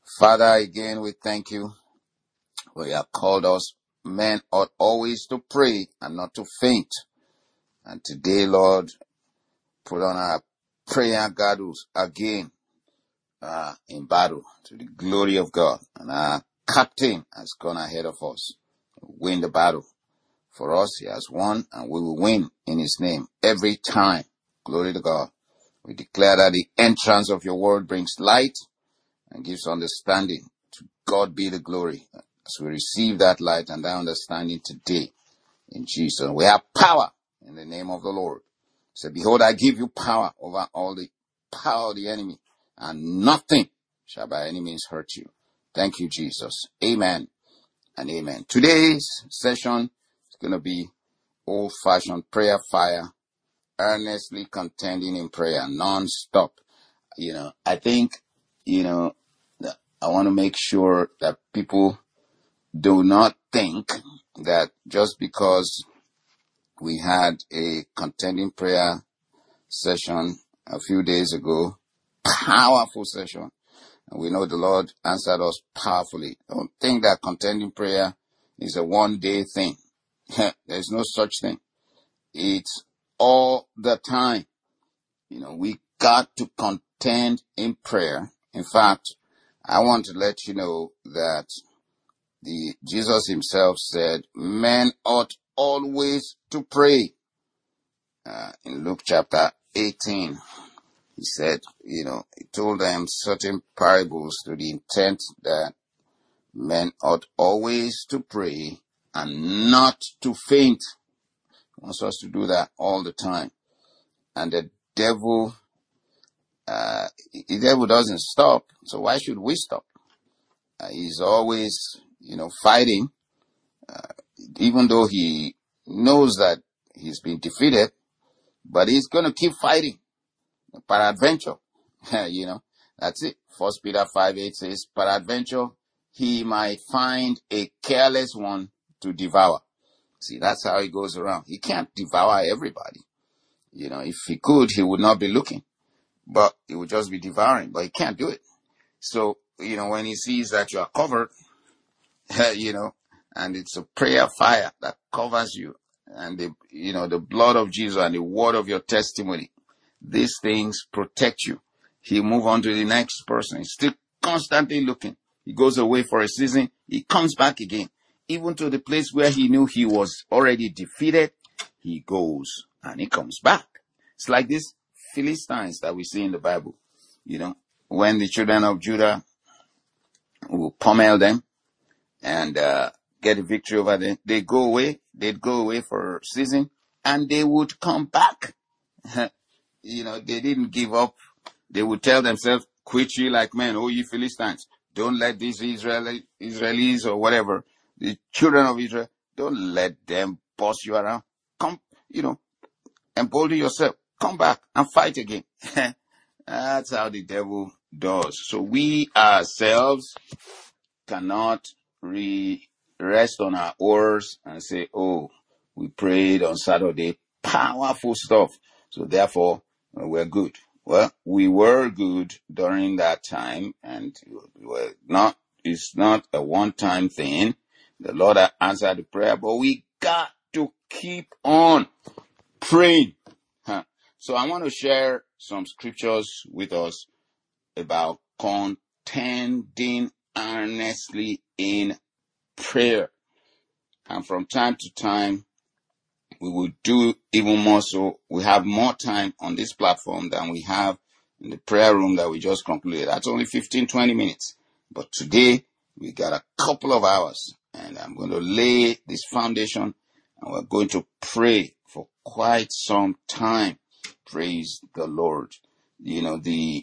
Father, again, we thank you. For you have called us. Men ought always to pray and not to faint. And today, Lord, put on our prayer girdles again in battle to the glory of God. And our captain has gone ahead of us. Win the battle. For us, he has won, and we will win in his name every time. Glory to God. We declare that the entrance of your word brings light and gives understanding. To God be the glory. As we receive that light and that understanding today, in Jesus, we have power in the name of the Lord. So behold, I give you power over all the power of the enemy, and nothing shall by any means hurt you. Thank you, Jesus. Amen and amen. Today's session is going to be old-fashioned prayer fire, earnestly contending in prayer, non-stop. I think, I want to make sure that people do not think that just because we had a contending prayer session a few days ago, powerful session, and we know the Lord answered us powerfully. Don't think that contending prayer is a one-day thing. There's no such thing. It's all the time. We got to contend in prayer. In fact, I want to let you know that Jesus himself said, men ought always to pray. In Luke chapter 18, he said, he told them certain parables to the intent that men ought always to pray and not to faint. He wants us to do that all the time. And the devil doesn't stop, so why should we stop? He's always, fighting, even though he knows that he's been defeated, but he's going to keep fighting, peradventure. That's it. 1 Peter 5:8 says, peradventure, he might find a careless one to devour. See, that's how he goes around. He can't devour everybody. If he could, he would not be looking, but he would just be devouring, but he can't do it. So, when he sees that you are covered, and it's a prayer fire that covers you, and the blood of Jesus and the word of your testimony, these things protect you. He move on to the next person. He's still constantly looking. He goes away for a season. He comes back again. Even to the place where he knew he was already defeated, he goes and he comes back. It's like these Philistines that we see in the Bible. When the children of Judah will pummel them and get a victory over them, they'd go away for a season, and they would come back. They didn't give up. They would tell themselves, quit ye like men, O ye Philistines. Don't let these Israelis or whatever, the children of Israel, don't let them boss you around. Come, embolden yourself. Come back and fight again. That's how the devil does. So we ourselves cannot rest on our oars and say, oh, we prayed on Saturday, powerful stuff, so therefore we're good. Well, we were good during that time, and it's not a one-time thing. The Lord answered the prayer, but we got to keep on praying. So I want to share some scriptures with us about contending earnestly in prayer. And from time to time, we will do even more so. We have more time on this platform than we have in the prayer room that we just concluded. That's only 15-20 minutes. But today, we got a couple of hours, and I'm going to lay this foundation, and we're going to pray for quite some time. Praise the Lord. The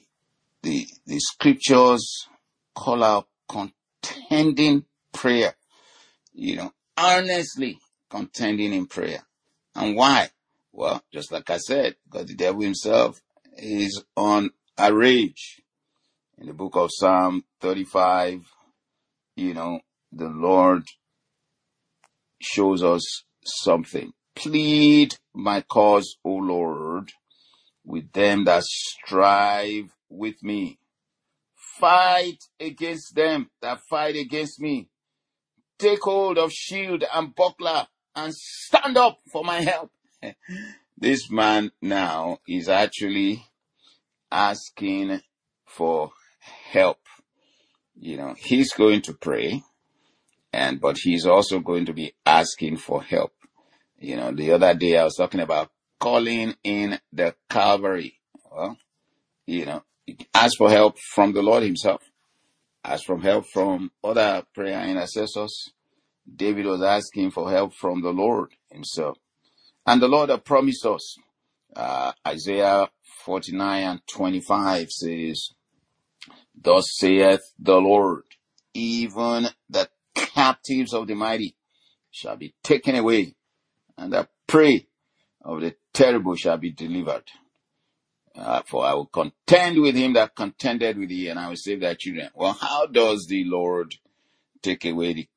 scriptures call out contending prayer, earnestly contending in prayer. And why? Well, just like I said, because the devil himself is on a rage. In the book of Psalm 35, the Lord shows us something. Plead my cause, O Lord, with them that strive with me. fight against them that fight against me. Take hold of shield and buckler and stand up for my help. This man now is actually asking for help. He's going to pray, but he's also going to be asking for help. The other day I was talking about calling in the Calvary. Well, ask for help from the Lord himself. Ask for help from other prayer intercessors. David was asking for help from the Lord himself. And the Lord had promised us, Isaiah 49:25 says, "Thus saith the Lord, even the captives of the mighty shall be taken away, and the prey of the terrible shall be delivered. For I will contend with him that contended with thee, and I will save thy children." Well, how does the Lord take away the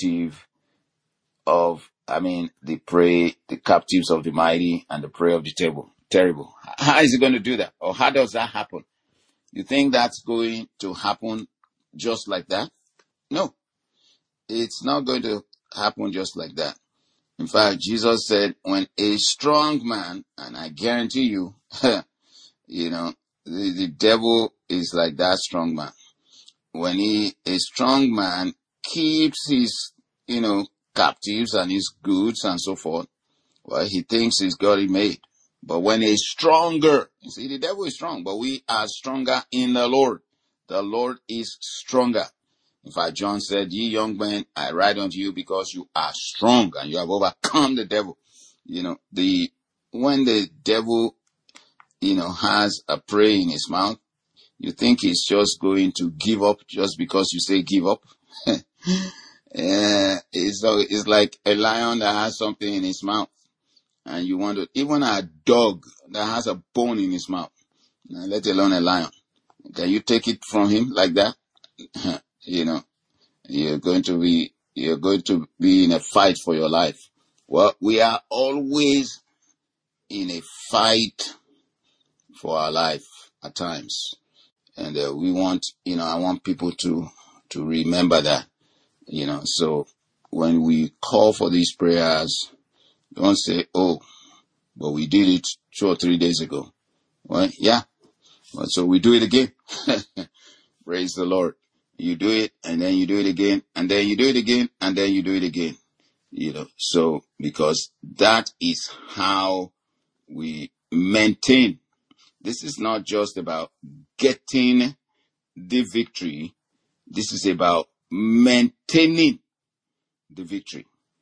the captives of the mighty and the prey of the terrible? How is he going to do that? Or how does that happen? You think that's going to happen just like that? No, it's not going to happen just like that. In fact, Jesus said, when a strong man, and I guarantee you, the devil is like that strong man. When a strong man keeps his, captives and his goods and so forth, well, he thinks he's got it made. But when a stronger, you see, the devil is strong, but we are stronger in the Lord. The Lord is stronger. In fact, John said, "Ye young men, I write unto you because you are strong and you have overcome the devil." When the devil, has a prey in his mouth, you think he's just going to give up just because you say give up? It's like a lion that has something in his mouth, and you want to, even a dog that has a bone in his mouth, let alone a lion. Can you take it from him like that? You're going to be in a fight for your life. Well, we are always in a fight for our life at times. And I want people to remember that, so when we call for these prayers, don't say, "Oh, but we did it 2 or 3 days ago." Well, yeah. Well, so we do it again. Praise the Lord. You do it, and then you do it again, and then you do it again, and then you do it again. So because that is how we maintain. This is not just about getting the victory. This is about maintaining the victory.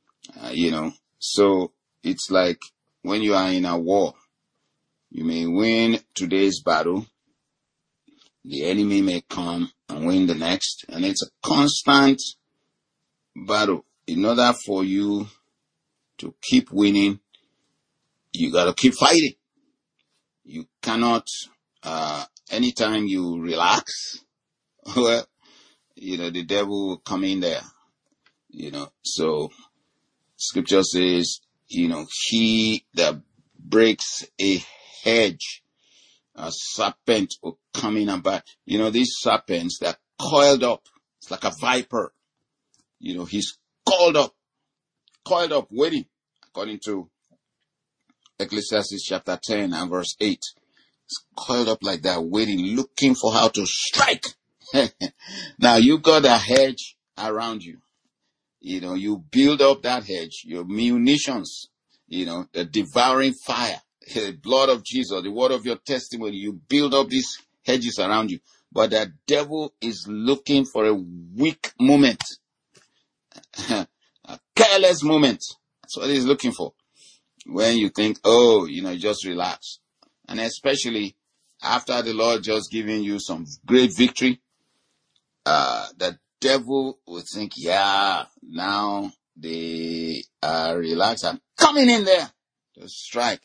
So it's like when you are in a war, you may win today's battle, the enemy may come and win the next, and it's a constant battle. In order for you to keep winning, you got to keep fighting. You cannot, anytime you relax, well, the devil will come in there, so scripture says, he that breaks a hedge, a serpent will come in and bite. These serpents, they're coiled up. It's like a viper. He's coiled up, waiting, according to Ecclesiastes chapter 10 and verse 8. It's coiled up like that, waiting, looking for how to strike. Now, you got a hedge around you. You build up that hedge, your munitions, the devouring fire, the blood of Jesus, the word of your testimony. You build up these hedges around you. But the devil is looking for a weak moment, a careless moment. That's what he's looking for. When you think, just relax. And especially after the Lord just giving you some great victory, the devil will think, now they are relaxed. I'm coming in there to strike.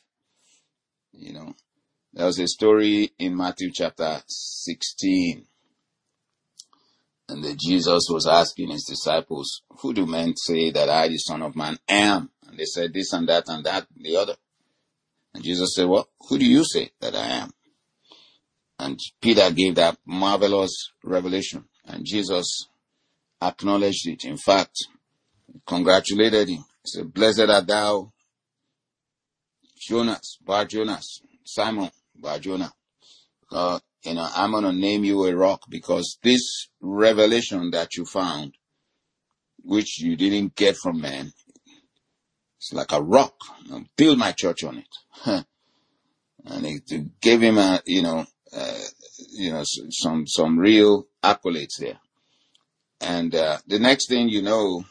There was a story in Matthew chapter 16. And Jesus was asking his disciples, "Who do men say that I, the Son of Man, am?" And they said this and that and that and the other. And Jesus said, "Well, who do you say that I am?" And Peter gave that marvelous revelation, and Jesus acknowledged it. In fact, congratulated him. He said, "Blessed art thou, Jonas, Bar Jonas, Simon, Bar Jonah. I'm going to name you a rock, because this revelation that you found, which you didn't get from man, it's like a rock. I'll build my church on it." And it gave him some real accolades there. And the next thing you know,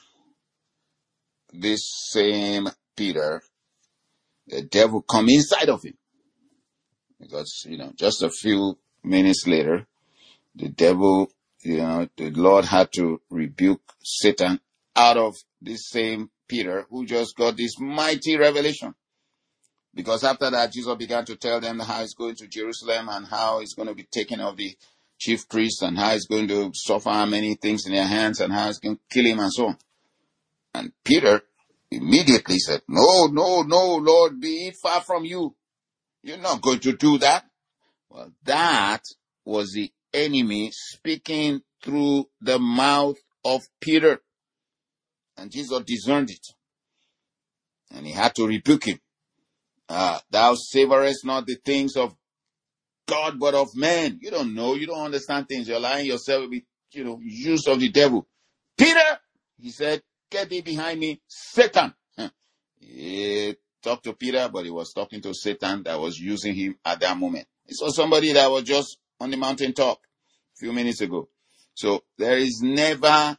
this same Peter, the devil come inside of him. Because, just a few minutes later, the devil, the Lord had to rebuke Satan out of this same Peter, who just got this mighty revelation. Because after that, Jesus began to tell them how he's going to Jerusalem, and how he's going to be taken of the chief priests, and how he's going to suffer many things in their hands, and how he's going to kill him, and so on. And Peter immediately said, "No, no, no, Lord, be it far from you. You're not going to do that." Well, that was the enemy speaking through the mouth of Peter. And Jesus discerned it. And he had to rebuke him. "Thou savorest not the things of God, but of men." You don't know. You don't understand things. You're lying yourself with, use of the devil. "Peter," he said, "get thee behind me, Satan." He talked to Peter, but he was talking to Satan that was using him at that moment. It was somebody that was just on the mountaintop a few minutes ago. So there is never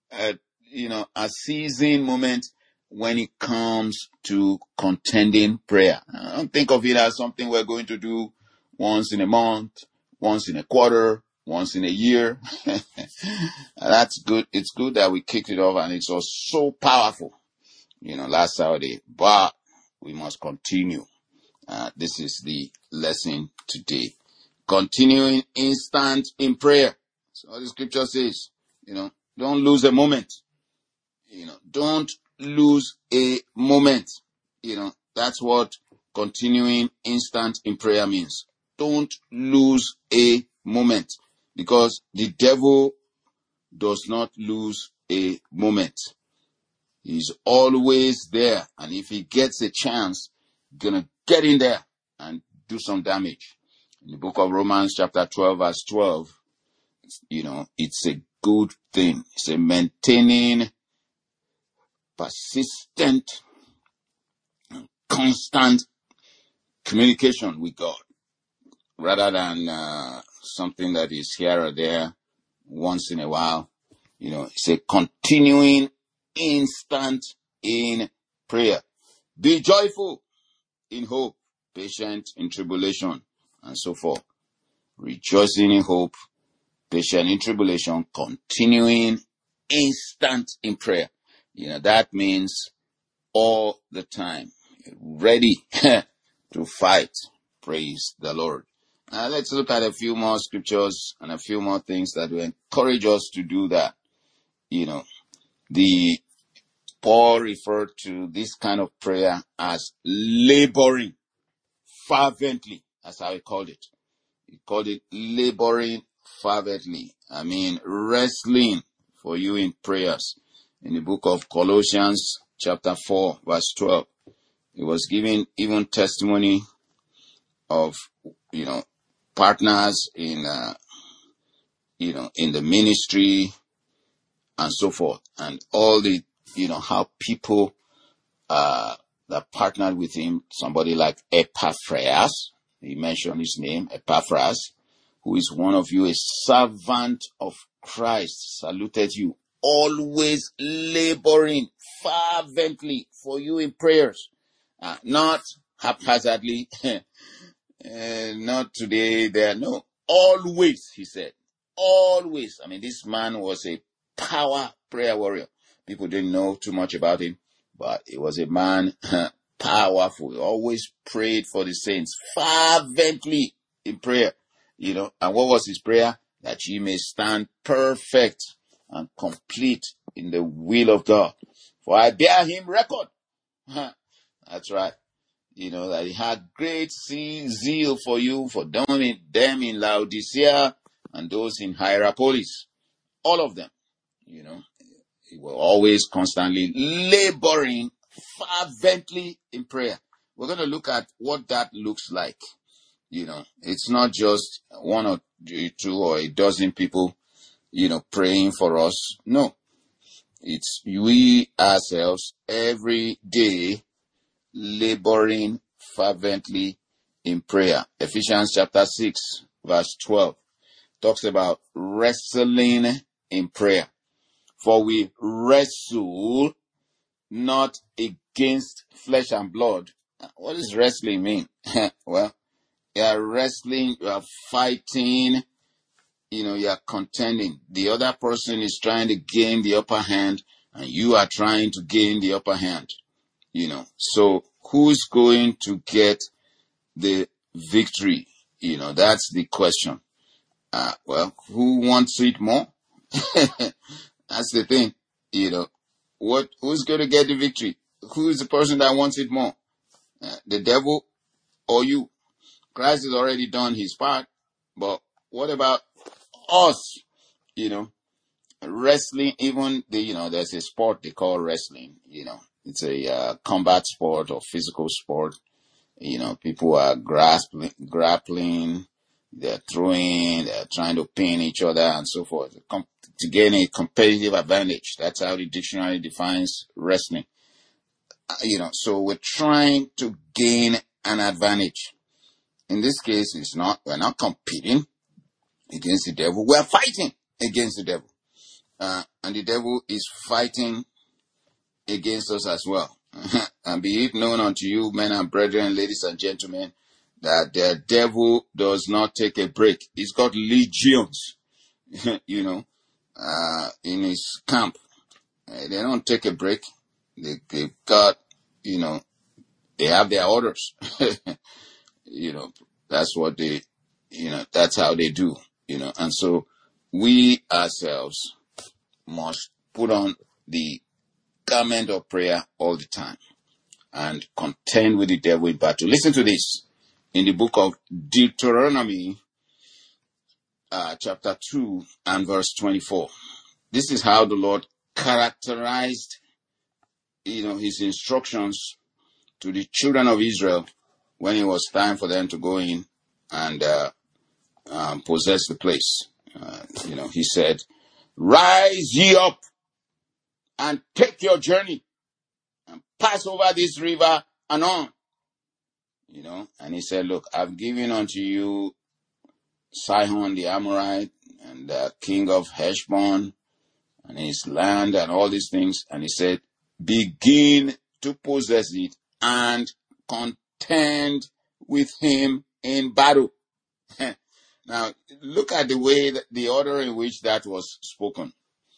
a season moment when it comes to contending prayer. I don't think of it as something we're going to do once in a month, once in a quarter, once in a year. That's good. It's good that we kicked it off, and it was so powerful, last Saturday. But we must continue. This is the lesson today. Continuing instant in prayer. So the scripture says, don't lose a moment. Don't lose a moment. That's what continuing instant in prayer means. Don't lose a moment, because the devil does not lose a moment. He's always there, and if he gets a chance, he's gonna get in there and do some damage. In the book of Romans chapter 12 verse 12, it's a good thing. It's a maintaining persistent, constant communication with God, rather than something that is here or there once in a while. It's a continuing instant in prayer. Be joyful in hope, patient in tribulation, and so forth. Rejoicing in hope, patient in tribulation, continuing instant in prayer. That means all the time, ready to fight. Praise the Lord. Let's look at a few more scriptures and a few more things that will encourage us to do that. Paul referred to this kind of prayer as laboring fervently. That's how he called it. He called it laboring fervently. Wrestling for you in prayers. In the book of Colossians chapter 4 verse 12, he was giving even testimony of, partners in the ministry and so forth, and all the, how people that partnered with him, somebody like Epaphras, he mentioned his name, Epaphras, who is one of you, a servant of Christ, saluted you, always laboring fervently for you in prayers, not haphazardly, not today, there, no, always, he said, always. This man was a power prayer warrior. People didn't know too much about him, but he was a man powerful. He always prayed for the saints fervently in prayer, and what was his prayer? That ye may stand perfect and complete in the will of God. For I bear him record. That's right. that he had great zeal for you, for them in Laodicea and those in Hierapolis. All of them, he was always constantly laboring fervently in prayer. We're going to look at what that looks like. It's not just one or two or a dozen people, praying for us. No, it's we ourselves every day laboring fervently in prayer. Ephesians chapter 6 verse 12 talks about wrestling in prayer. For we wrestle not against flesh and blood. What does wrestling mean? Well, you are wrestling, you are fighting, you are contending. The other person is trying to gain the upper hand, and you are trying to gain the upper hand. So who's going to get the victory? That's the question. Well, who wants it more? That's the thing. Who's going to get the victory? Who is the person that wants it more? The devil or you? Christ has already done his part, but what about us? Wrestling, even there's a sport they call wrestling. It's a combat sport or physical sport. People are grappling, they're throwing, they're trying to pin each other and so forth to gain a competitive advantage. That's how the dictionary defines wrestling. So we're trying to gain an advantage. In this case, we're not competing against the devil. We're fighting against the devil. And the devil is fighting against us as well. And be it known unto you, men and brethren, ladies and gentlemen, that the devil does not take a break. He's got legions, in his camp. They don't take a break. They've got, they have their orders. That's what that's how they do, and so we ourselves must put on the garment of prayer all the time and contend with the devil in battle. Listen to this in the book of Deuteronomy, chapter 2 and verse 24. This is how the Lord characterized, his instructions to the children of Israel when it was time for them to go in and possess the place. He said, "Rise ye up and take your journey and pass over this river anon." And he said, "Look, I've given unto you Sihon the Amorite and the king of Heshbon and his land and all these things." And he said, "Begin to possess it and contend with him in battle." Now, look at the way, the order in which that was spoken.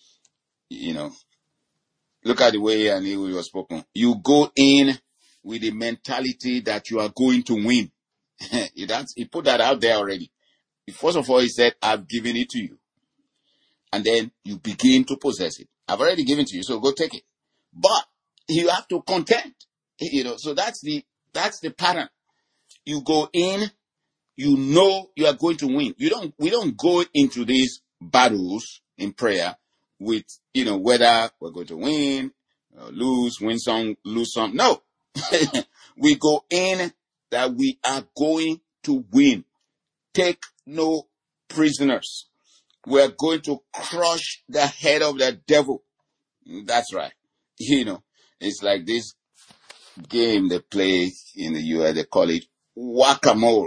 Look at the way and it was spoken. You go in with the mentality that you are going to win. He put that out there already. First of all, he said, "I've given it to you." And then you begin to possess it. I've already given to you, so go take it. But you have to contend. So that's the pattern. You go in, you are going to win. We don't go into these battles in prayer with, whether we're going to win, win some, lose some. No. We go in that we are going to win. Take no prisoners. We're going to crush the head of the devil. That's right. It's like this game they play in the US, they call it whack-a-mole.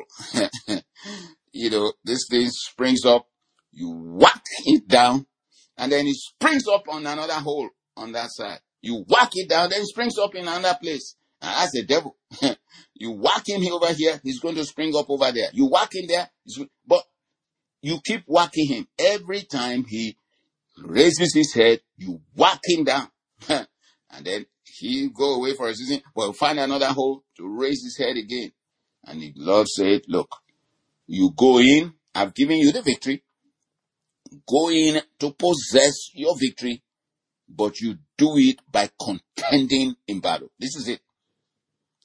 This thing springs up, you whack it down, and then it springs up on another hole on that side. You whack it down, then it springs up in another place. And that's the devil. You whack him over here, he's going to spring up over there. You whack him there, but you keep whacking him. Every time he raises his head, you whack him down. And then he go away for a season, but find another hole to raise his head again. And the Lord said, "Look, you go in, I've given you the victory. Go in to possess your victory, but you do it by contending in battle." This is it.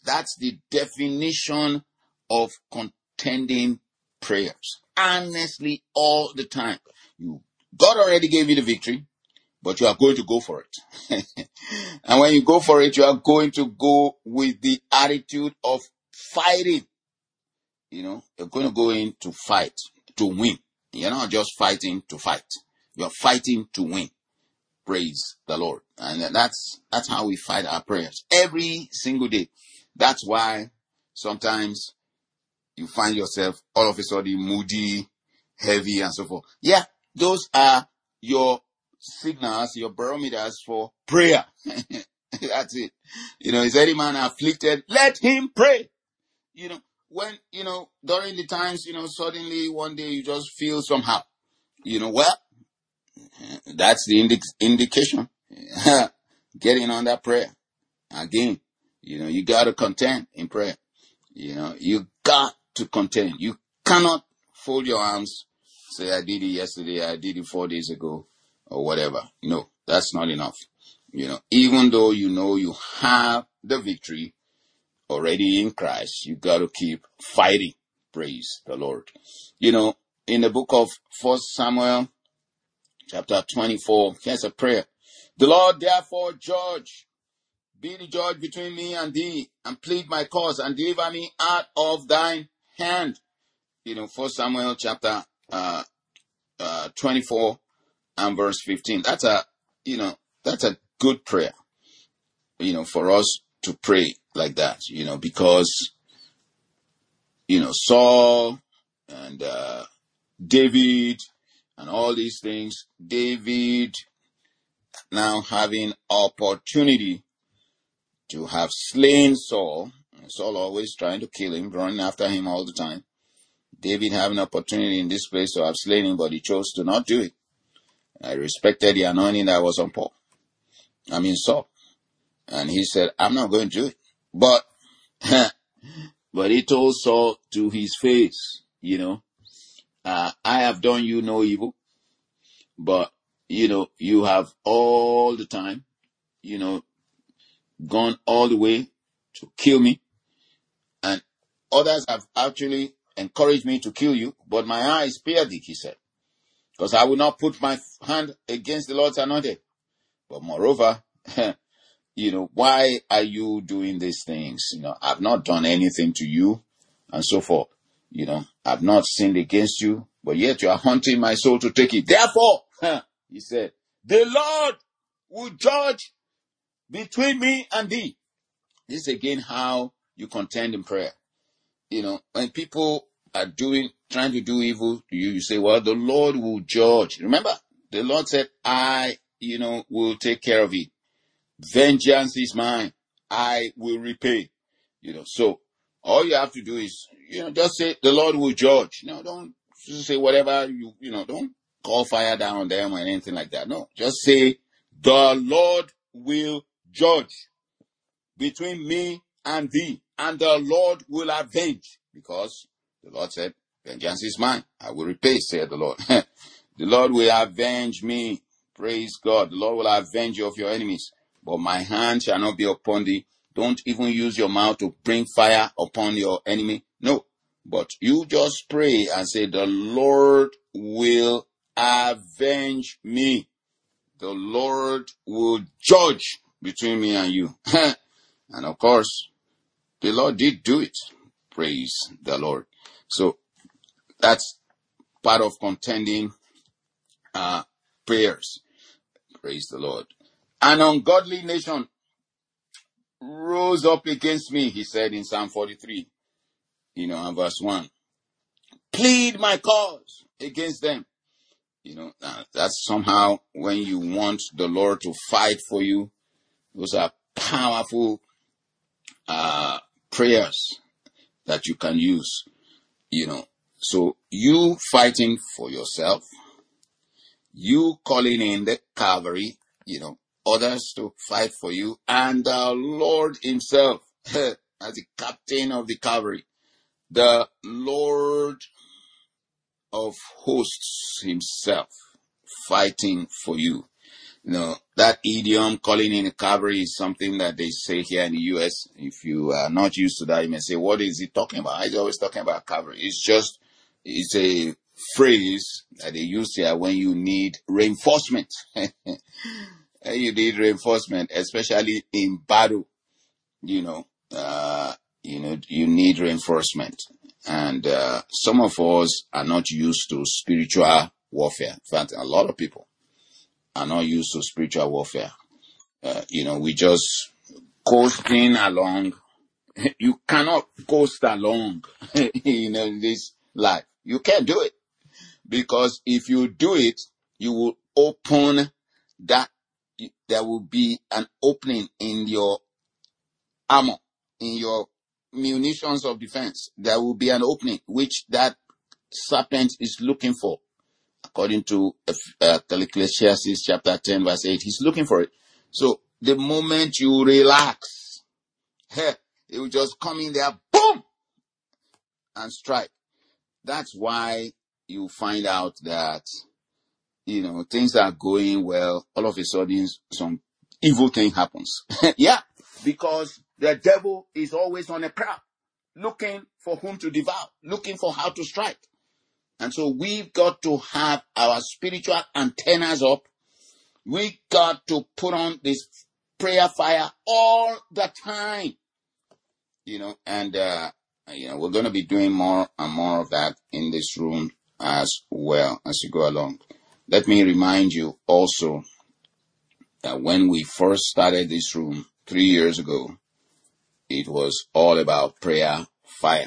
That's the definition of contending prayers. Honestly, all the time. God already gave you the victory, but you are going to go for it. And when you go for it, you are going to go with the attitude of fighting. You're going to go in to fight, to win. You're not just fighting to fight. You're fighting to win. Praise the Lord. And that's how we fight our prayers every single day. That's why sometimes you find yourself all of a sudden moody, heavy, and so forth. Yeah, those are your signals, your barometers for prayer. That's it. Is any man afflicted? Let him pray. When, during the times, suddenly one day you just feel somehow, well, that's the indication. Getting on that prayer. Again, you got to contend in prayer. You got to contend. You cannot fold your arms, say, I did it yesterday, I did it 4 days ago, or whatever. No, that's not enough. Even though you have the victory already in Christ, you got to keep fighting. Praise the Lord. In the book of 1 Samuel, chapter 24, here's a prayer. The Lord therefore be the judge between me and thee, and plead my cause, and deliver me out of thine hand. 1 Samuel chapter 24 and verse 15. That's a good prayer, for us to pray like that, because, Saul and David and all these things, David now having opportunity to have slain Saul always trying to kill him, running after him all the time. David having opportunity in this place to have slain him, but he chose to not do it. I respected the anointing that was on Saul. And he said, I'm not going to do it. But he told Saul to his face, I have done you no evil, but, you have all the time, gone all the way to kill me. And others have actually encouraged me to kill you, but my eye spared thee, he said, because I will not put my hand against the Lord's anointed. But moreover, why are you doing these things? I've not done anything to you, and so forth. I've not sinned against you, but yet you are hunting my soul to take it. Therefore, he said, the Lord will judge between me and thee. This is again how you contend in prayer. When people are trying to do evil to you, you say, well, the Lord will judge. Remember, the Lord said, I, will take care of it. Vengeance is mine. I will repay. So all you have to do is, just say the Lord will judge. Don't just say whatever don't call fire down on them or anything like that. No, just say the Lord will judge between me and thee, and the Lord will avenge, because the Lord said, vengeance is mine. I will repay, said the Lord. The Lord will avenge me. Praise God. The Lord will avenge you of your enemies. But my hand shall not be upon thee. Don't even use your mouth to bring fire upon your enemy. No. But you just pray and say, the Lord will avenge me. The Lord will judge between me and you. And of course, the Lord did do it. Praise the Lord. So that's part of contending prayers. Praise the Lord. An ungodly nation rose up against me, he said in Psalm 43, and verse 1. Plead my cause against them. That's somehow when you want the Lord to fight for you. Those are powerful prayers that you can use, So you fighting for yourself, you calling in the cavalry, others to fight for you, and the Lord himself, as the captain of the cavalry, the Lord of hosts himself fighting for you. That idiom, calling in a cavalry, is something that they say here in the U.S. If you are not used to that, you may say, what is he talking about? He's always talking about cavalry. It's a phrase that they use here when you need reinforcement. You need reinforcement, especially in battle, you need reinforcement. And some of us are not used to spiritual warfare. In fact, a lot of people are not used to spiritual warfare. We just coasting along. You cannot coast along, in this life. You can't do it. Because if you do it, you will open that. There will be an opening in your armor, in your munitions of defense. There will be an opening which that serpent is looking for. According to Ecclesiastes chapter 10 verse 8, he's looking for it. So the moment you relax, it will just come in there, boom, and strike. That's why you find out that, things are going well. All of a sudden, some evil thing happens. Yeah, because the devil is always on a prowl, looking for whom to devour, looking for how to strike. And so we've got to have our spiritual antennas up. We got to put on this prayer fire all the time. And we're going to be doing more and more of that in this room as well as you go along. Let me remind you also that when we first started this room 3 years ago, it was all about prayer fire.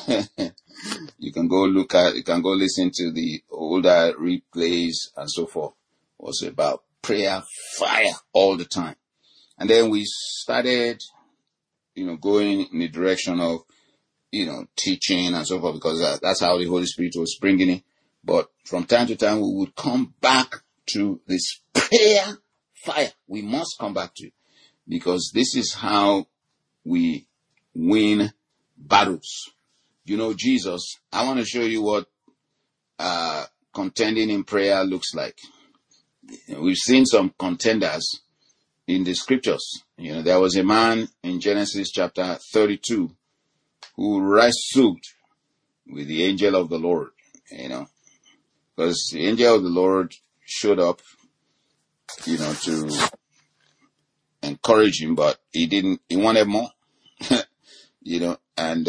You can go listen to the older replays and so forth. It was about prayer fire all the time. And then we started, going in the direction of, teaching and so forth, because that's how the Holy Spirit was bringing it. But from time to time, we would come back to this prayer fire. We must come back to it, because this is how we win battles. Jesus, I want to show you what contending in prayer looks like. We've seen some contenders in the scriptures. There was a man in Genesis chapter 32 who wrestled with the angel of the Lord, because the angel of the Lord showed up, to encourage him, but he wanted more, and,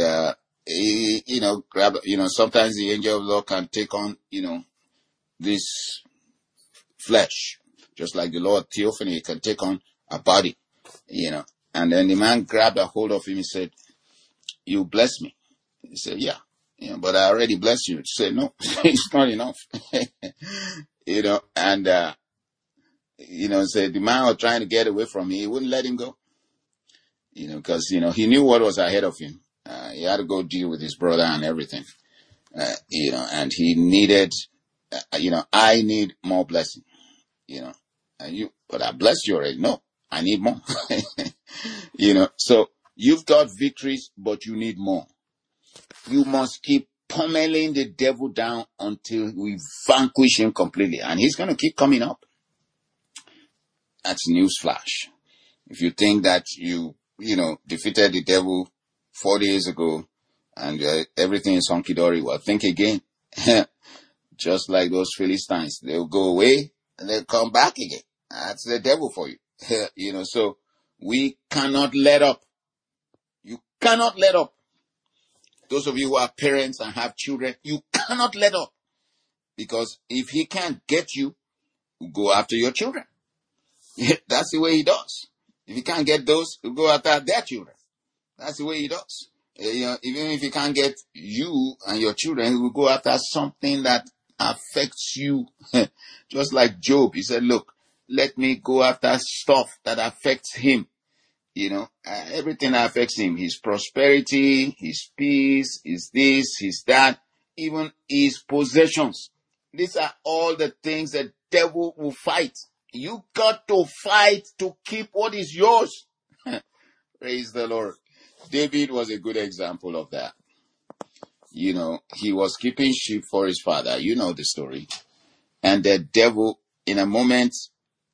sometimes the angel of the Lord can take on, this flesh, just like the Lord Theophany can take on a body, and then the man grabbed a hold of him and said, you bless me. He said, yeah, but I already blessed you. He said, no, it's not enough. And, said the man was trying to get away from him. He wouldn't let him go, because, he knew what was ahead of him. He had to go deal with his brother and everything, and he needed, I need more blessing, but I blessed you already. No, I need more, so you've got victories, but you need more. You must keep pummeling the devil down until we vanquish him completely. And he's going to keep coming up. That's newsflash. If you think that you defeated the devil 4 days ago and everything is hunky-dory, well, think again. Just like those Philistines, they'll go away and they'll come back again. That's the devil for you. So we cannot let up. You cannot let up. Those of you who are parents and have children, you cannot let up. Because if he can't get you, go after your children. That's the way he does. If he can't get those, he'll go after their children. That's the way he does. Even if he can't get you and your children, he will go after something that affects you. Just like Job, he said, look, let me go after stuff that affects him. Everything that affects him, his prosperity, his peace, his this, his that, even his possessions. These are all the things the devil will fight. You got to fight to keep what is yours. Praise the Lord. David was a good example of that. He was keeping sheep for his father. You know the story. And the devil, in a moment,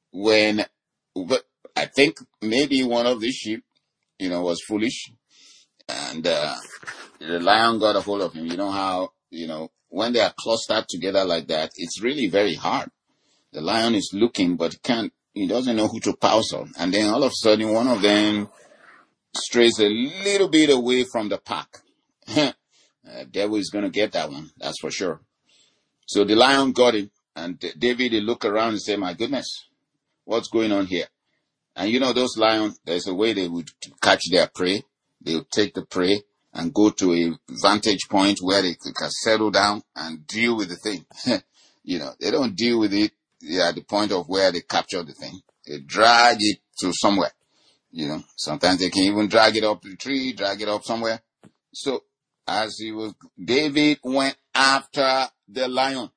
but I think maybe one of the sheep, was foolish, and the lion got a hold of him. You know how, when they are clustered together like that, it's really very hard. The lion is looking, but he doesn't know who to pounce on. And then all of a sudden, one of them strays a little bit away from the pack. Devil is going to get that one, that's for sure. So the lion got him, and David, he looked around and said, my goodness, what's going on here? And those lions, there's a way they would catch their prey. They would take the prey and go to a vantage point where they can settle down and deal with the thing. They don't deal with it at the point of where they capture the thing. They drag it to somewhere. Sometimes they can even drag it up the tree, drag it up somewhere. So David went after the lion.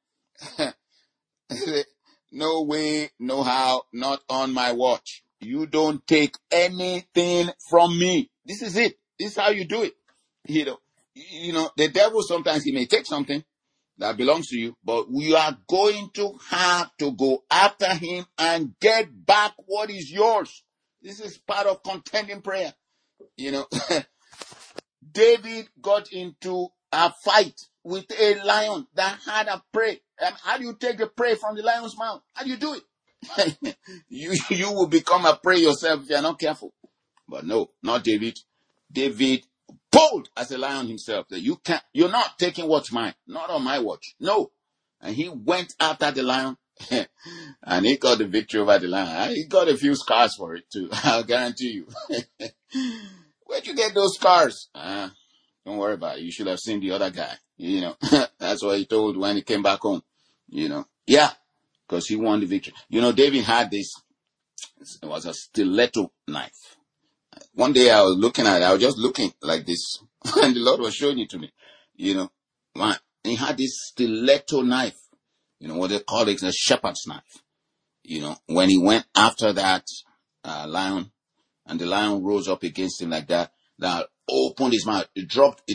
No way, no how, not on my watch. You don't take anything from me. This is it. This is how you do it. The devil, sometimes he may take something that belongs to you, but we are going to have to go after him and get back what is yours. This is part of contending prayer. David got into a fight with a lion that had a prey. And how do you take the prey from the lion's mouth? How do you do it? you will become a prey yourself if you are not careful. But no, not David. David, bold as a lion himself, that you're not taking what's mine, not on my watch. No. And he went after the lion and he got the victory over the lion. He got a few scars for it too. I'll guarantee you. Where'd you get those scars? Don't worry about it. You should have seen the other guy. That's what he told when he came back home. Yeah, because he won the victory. David had this. It was a stiletto knife. One day I was looking at it. I was just looking like this, and the Lord was showing it to me. Man, he had this stiletto knife. What they call it, a shepherd's knife. When he went after that lion, and the lion rose up against him like that, that opened his mouth. It dropped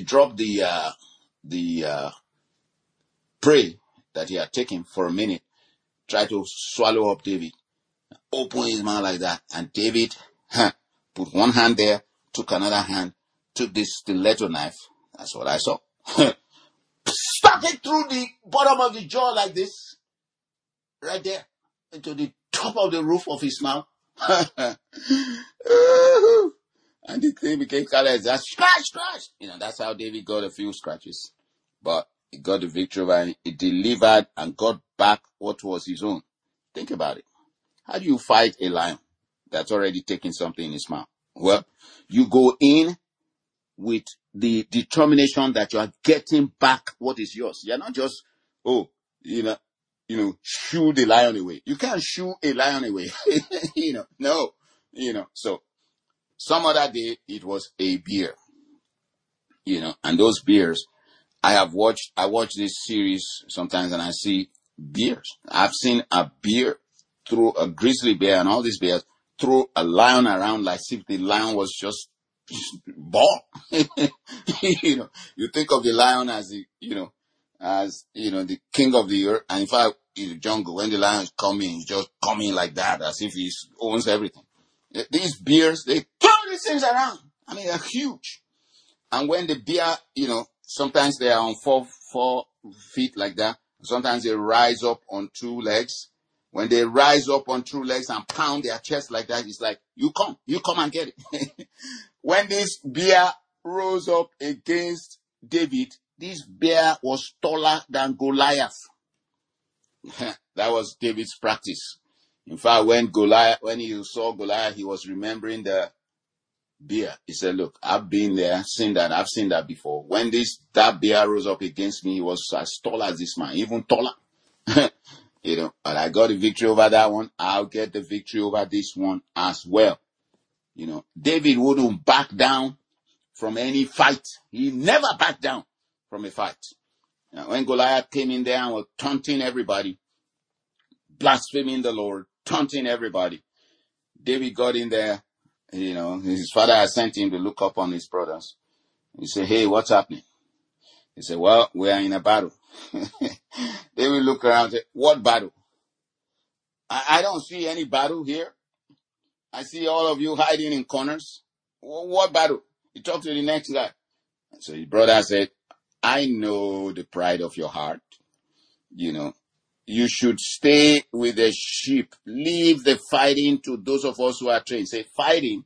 the prey that he had taken for a minute, tried to swallow up David, opened his mouth like that, and David put one hand there, took another hand, took this stiletto knife. That's what I saw. Stuck it through the bottom of the jaw like this, right there, into the top of the roof of his mouth. And the thing became colored. That scratch. That's how David got a few scratches. But he got the victory over him. He delivered and got back what was his own. Think about it. How do you fight a lion that's already taken something in his mouth? Well, you go in with the determination that you are getting back what is yours. You're not just, shoo the lion away. You can't shoo a lion away. No. So some other day it was a bear. And those bears, I watch this series sometimes and I see bears. I've seen a bear throw a grizzly bear and all these bears throw a lion around like if the lion was just ball. You think of the lion as the king of the earth. And in fact, in the jungle, when the lion is coming, he's just coming like that as if he owns everything. These bears, they throw these things around. I mean, they're huge. And when the bear, sometimes they are on four feet like that. Sometimes they rise up on two legs. When they rise up on two legs and pound their chest like that, it's like, you come and get it. When this bear rose up against David, this bear was taller than Goliath. That was David's practice. In fact, when he saw Goliath, he was remembering the bear. He said, look, I've been there, seen that, I've seen that before. When that bear rose up against me, he was as tall as this man, even taller. But I got the victory over that one. I'll get the victory over this one as well. David wouldn't back down from any fight. He never backed down from a fight. When Goliath came in there and was taunting everybody, blaspheming the Lord, taunting everybody, David got in there. His father had sent him to look up on his brothers. He said, hey, what's happening? He said, well, we are in a battle. David looked around and said, what battle? I don't see any battle here. I see all of you hiding in corners. What battle? He talked to the next guy. So his brother said, I know the pride of your heart. You should stay with the sheep. Leave the fighting to those of us who are trained. Say, fighting.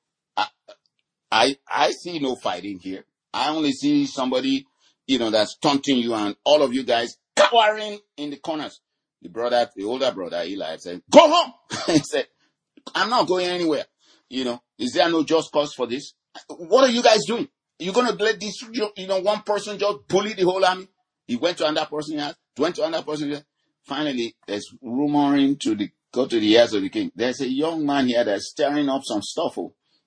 I see no fighting here. I only see somebody, that's taunting you, and all of you guys cowering in the corners. The older brother, Eli, said, go home. He said, I'm not going anywhere. Is there no just cause for this? What are you guys doing? You're going to let this, one person just bully the whole army? He went to another person's house, went to another person's house. Finally, there's rumoring go to the ears of the king. There's a young man here that's stirring up some stuff.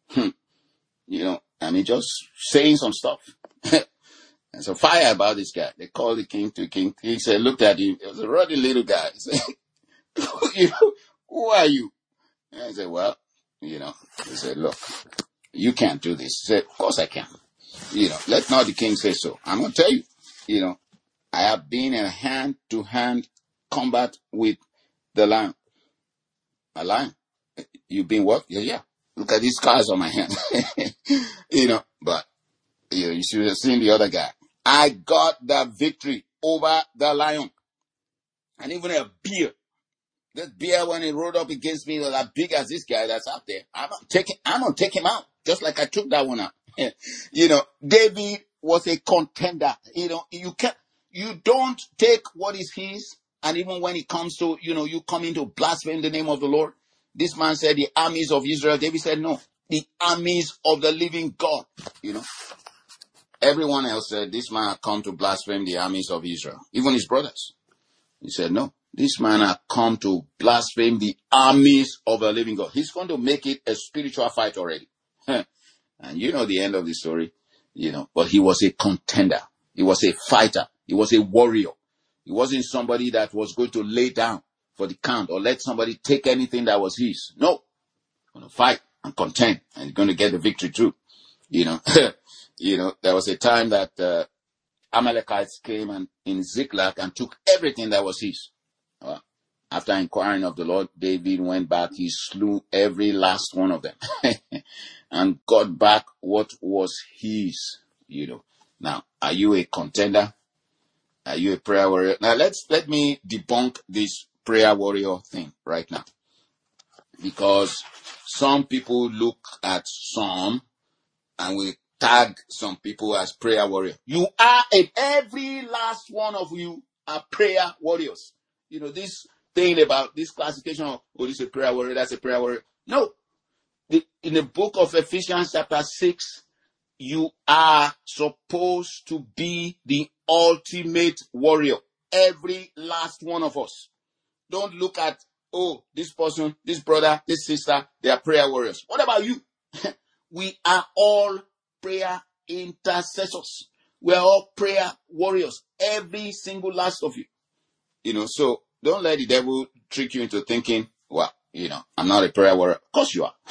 Just saying some stuff. And so fire about this guy. They called the king to the king. He said, looked at him. It was a ruddy little guy. He said, who are you? And I said, well, he said, look, you can't do this. He said, of course I can. Let not the king say so. I'm going to tell you, I have been in hand-to-hand combat with the lion. A lion. You've been what? Yeah. Look at these scars on my hand. But, you should have seen the other guy. I got the victory over the lion. And even a bear. That bear, when he rode up against me, was as big as this guy that's out there. I'm going to take him out. Just like I took that one out. David was a contender. You don't take what is his. And even when it comes to, you come in to blaspheme the name of the Lord. This man said the armies of Israel. David said, no, the armies of the living God. Everyone else said, this man had come to blaspheme the armies of Israel. Even his brothers. He said, no, this man had come to blaspheme the armies of the living God. He's going to make it a spiritual fight already. And the end of the story, but he was a contender. He was a fighter. He was a warrior. He wasn't somebody that was going to lay down for the count or let somebody take anything that was his. No. Going to fight and contend, and he's going to get the victory too. There was a time that Amalekites came in Ziklag and took everything that was his. After inquiring of the Lord, David went back. He slew every last one of them and got back what was his. Now, are you a contender? Are you a prayer warrior? Now, let me debunk this prayer warrior thing right now. Because some people look at some and we tag some people as prayer warrior. Every last one of you are prayer warriors. This thing about this classification of, this is a prayer warrior, that's a prayer warrior. No. In the book of Ephesians chapter 6, you are supposed to be the ultimate warrior. Every last one of us. Don't look at, this person, this brother, this sister, they are prayer warriors. What about you? We are all prayer intercessors. We are all prayer warriors. Every single last of you. So don't let the devil trick you into thinking, well, I'm not a prayer warrior. Of course you are.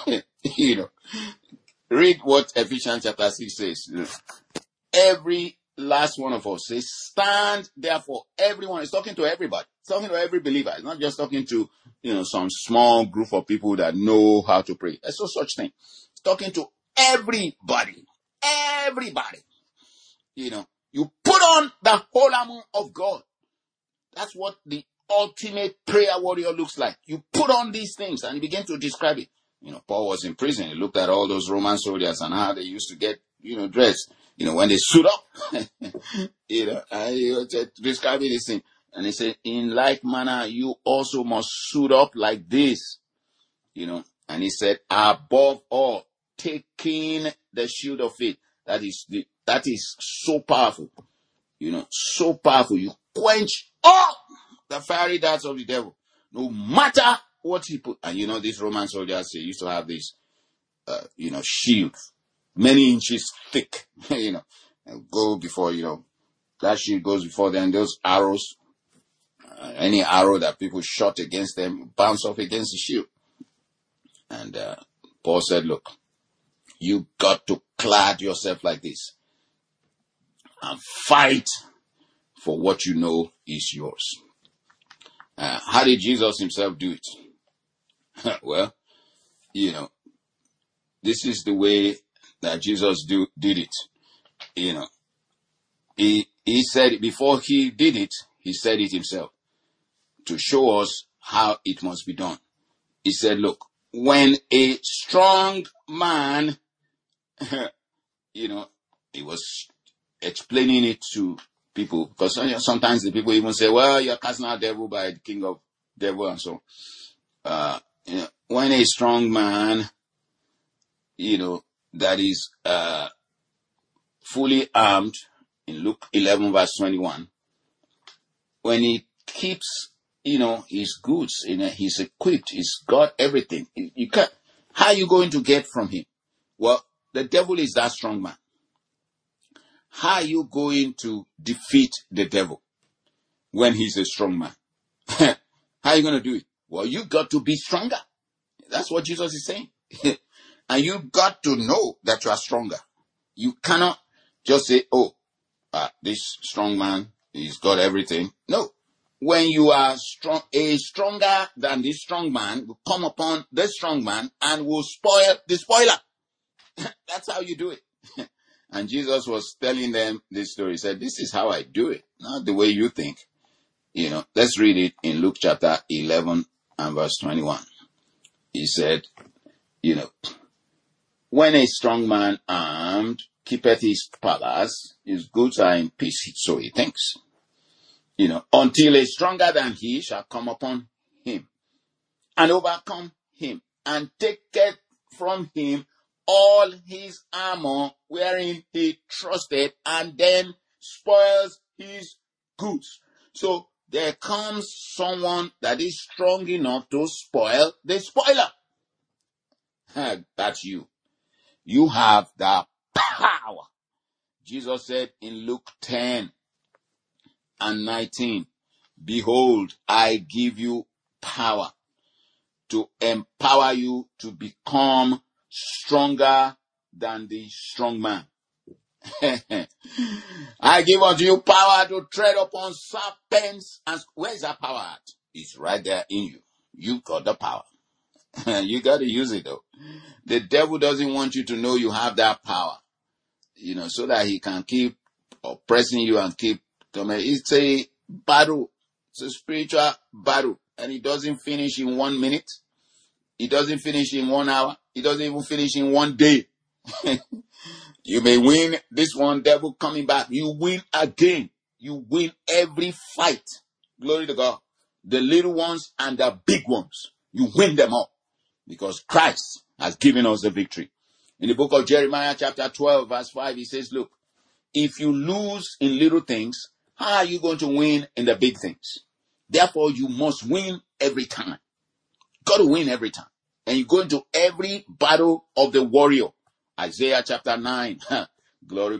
Read what Ephesians chapter 6 says. Every last one of us says, stand therefore. Everyone is talking to everybody. It's talking to every believer. It's not just talking to, some small group of people that know how to pray. There's no such thing. It's talking to everybody. Everybody. You put on the whole armor of God. That's what the ultimate prayer warrior looks like. You put on these things and you begin to describe it. Paul was in prison. He looked at all those Roman soldiers and how they used to get, dressed. When they suit up. And he was describing this thing. And he said, in like manner, you also must suit up like this. And he said, above all, taking the shield of faith. That is so powerful. So powerful. You quench all the fiery darts of the devil. No matter what he put. And these Roman soldiers, they used to have this, shield. Many inches thick. Go before, that shield goes before them. Those arrows, any arrow that people shot against them, bounce off against the shield. And Paul said, look, you got to clad yourself like this and fight for what you know is yours. How did Jesus himself do it? Well, this is the way that Jesus did it. He said it before he did it. He said it himself to show us how it must be done. He said, look, when a strong man, he was explaining it to people, because sometimes the people even say, well, you're casting out devil by the king of devil and so on. When a strong man, that is fully armed, in Luke 11 verse 21, when he keeps, his goods, he's equipped, he's got everything. You can't, how are you going to get from him? Well, the devil is that strong man. How are you going to defeat the devil when he's a strong man? How are you going to do it? Well, you got to be stronger. That's what Jesus is saying. And you got to know that you are stronger. You cannot just say, this strong man, he's got everything. No. When you are strong, stronger than this strong man will come upon the strong man and will spoil the spoiler. That's how you do it. And Jesus was telling them this story. He said, this is how I do it, not the way you think. Let's read it in Luke chapter 11 and verse 21. He said, when a strong man armed keepeth his palace, his goods are in peace, so he thinks. Until a stronger than he shall come upon him and overcome him and taketh from him all his armor wherein he trusted, and then spoils his goods. So there comes someone that is strong enough to spoil the spoiler. That's you. You have the power. Jesus said in Luke 10 and 19, behold, I give you power to empower you to become stronger than the strong man. I give unto you power to tread upon serpents. And where's that power at? It's right there in you. You got the power. You got to use it though. The devil doesn't want you to know you have that power, so that he can keep oppressing you and keep coming. It's a battle. It's a spiritual battle. And it doesn't finish in 1 minute. It doesn't finish in 1 hour. It doesn't even finish in 1 day. You may win this one, devil coming back. You win again. You win every fight. Glory to God. The little ones and the big ones. You win them all. Because Christ has given us the victory. In the book of Jeremiah chapter 12 verse 5, he says, look, if you lose in little things, how are you going to win in the big things? Therefore, you must win every time. Got to win every time. And you go into every battle of the warrior. Isaiah chapter 9. Glory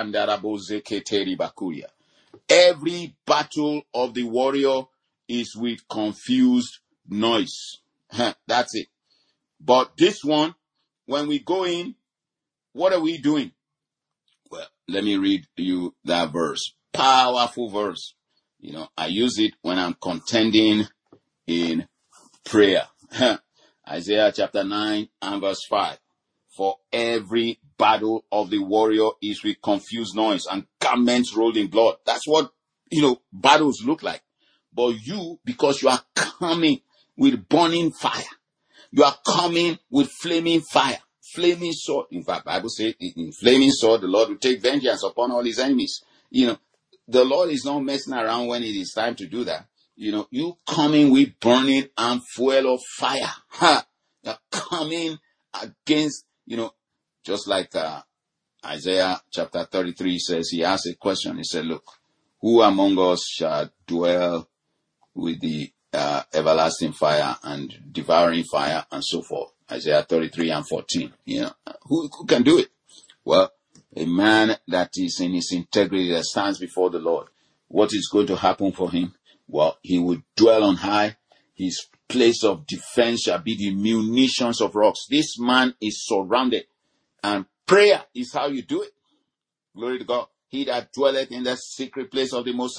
bakuya. Every battle of the warrior is with confused noise. That's it. But this one, when we go in, what are we doing? Well, let me read you that verse. Powerful verse. I use it when I'm contending in prayer. Isaiah chapter 9 and verse 5. For every battle of the warrior is with confused noise and garments rolled in blood. That's what, battles look like. But you, because you are coming with burning fire, you are coming with flaming fire, flaming sword. In fact, Bible says in flaming sword, the Lord will take vengeance upon all his enemies. The Lord is not messing around when it is time to do that. You coming with burning and fuel of fire. You're coming against, just like Isaiah chapter 33 says, he asked a question. He said, look, who among us shall dwell with the everlasting fire and devouring fire and so forth? Isaiah 33 and 14. Who can do it? Well, a man that is in his integrity, that stands before the Lord. What is going to happen for him? Well, he will dwell on high. His place of defense shall be the munitions of rocks. This man is surrounded. And prayer is how you do it. Glory to God. He that dwelleth in the secret place of the Most High,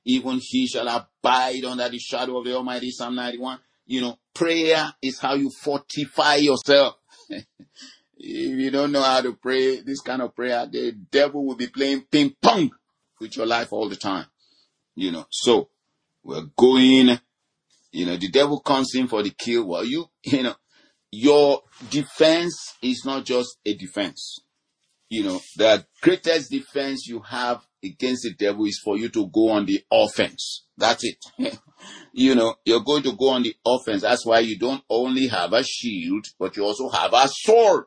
even he shall abide under the shadow of the Almighty, Psalm 91. Prayer is how you fortify yourself. If you don't know how to pray, this kind of prayer, the devil will be playing ping pong with your life all the time. So we're going, the devil comes in for the kill. Well, your defense is not just a defense. The greatest defense you have against the devil is for you to go on the offense. That's it. You're going to go on the offense. That's why you don't only have a shield, but you also have a sword.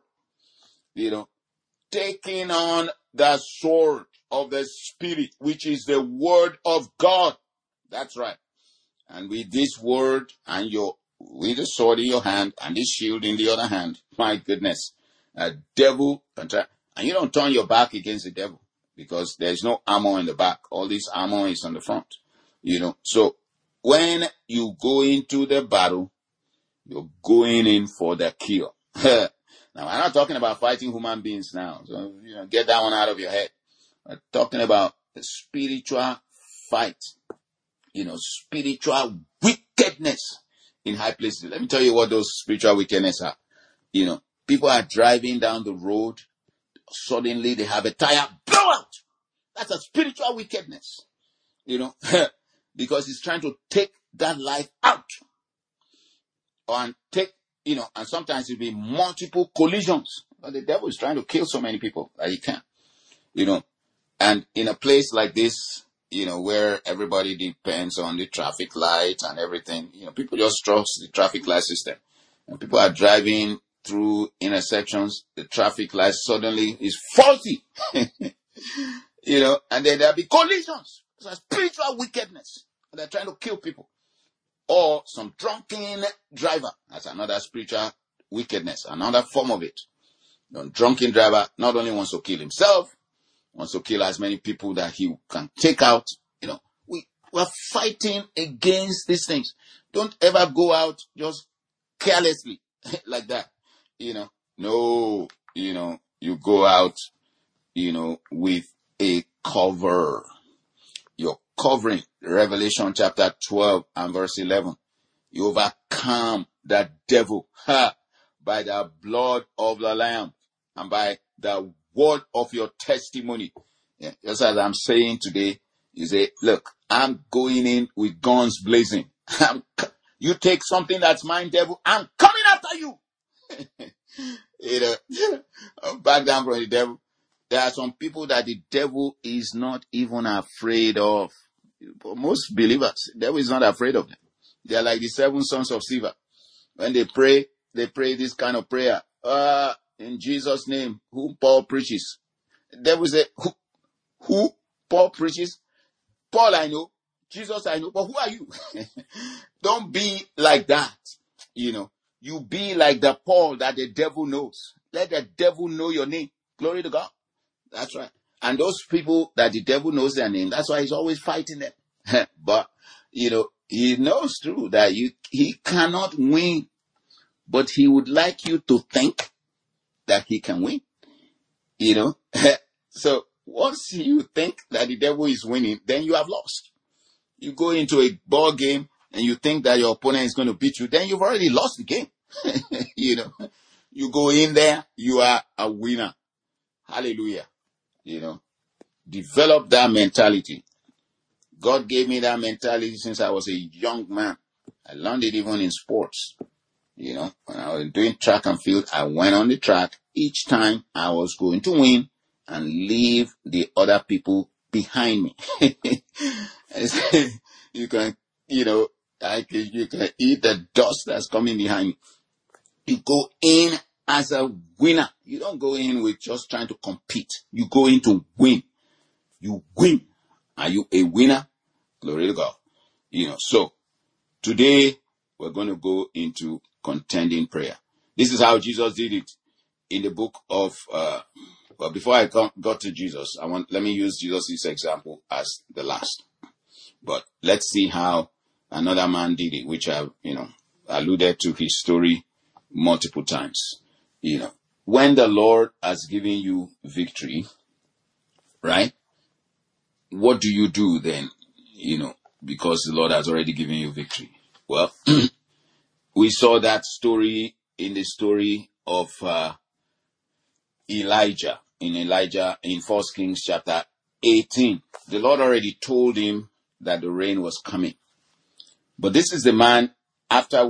Taking on the sword of the Spirit, which is the word of God. That's right. And with this word and with the sword in your hand and the shield in the other hand, my goodness, a devil, and you don't turn your back against the devil because there's no armor in the back. All this armor is on the front. So when you go into the battle, you're going in for the kill. Now, I'm not talking about fighting human beings now. So, get that one out of your head. I'm talking about the spiritual fight. Spiritual wickedness in high places. Let me tell you what those spiritual wickedness are. People are driving down the road. Suddenly they have a tire blowout. That's a spiritual wickedness. Because it's trying to take that life out. And and sometimes it'll be multiple collisions. But the devil is trying to kill so many people that he can. And in a place like this, where everybody depends on the traffic light and everything, people just trust the traffic light system. And people are driving through intersections, the traffic light suddenly is faulty. And then there'll be collisions. It's a spiritual wickedness. They're trying to kill people. Or some drunken driver. That's another spiritual wickedness, another form of it. The drunken driver not only wants to kill himself, wants to kill as many people that he can take out. We're fighting against these things. Don't ever go out just carelessly like that. No, you go out, with a cover. You're covering. Revelation chapter 12 and verse 11. You overcome the devil by the blood of the Lamb and by the word of your testimony. Just as I'm saying today, you say, look, I'm going in with guns blazing. You take something that's mine, devil, I'm coming after you. Back down from the devil. There are some people that the devil is not even afraid of. But most believers, the devil is not afraid of them. They are like the 7 sons of Sceva. When they pray this kind of prayer. In Jesus' name, who Paul preaches. The devil say, who Paul preaches? Paul I know, Jesus I know, but who are you? Don't be like that. You be like the Paul that the devil knows. Let the devil know your name. Glory to God. That's right. And those people that the devil knows their name, that's why he's always fighting them. But, he knows too that he cannot win. But he would like you to think that he can win. So once you think that the devil is winning, then you have lost. You go into a ball game and you think that your opponent is going to beat you, then you've already lost the game. You go in there, you are a winner. Hallelujah. Develop that mentality. God gave me that mentality since I was a young man. I learned it even in sports. When I was doing track and field, I went on the track. Each time I was going to win and leave the other people behind me. You can eat the dust that's coming behind me. You go in as a winner. You don't go in with just trying to compete. You go in to win. You win. Are you a winner? Glory to God. So today we're going to go into contending prayer. This is how Jesus did it in the book of, before I got to Jesus, let me use Jesus' example as the last. But let's see how another man did it, which I've, alluded to his story multiple times. When the Lord has given you victory, right? What do you do then? because the Lord has already given you victory. Well, we saw that story in the story of Elijah in 1 Kings chapter 18. The Lord already told him that the rain was coming. But this is the man after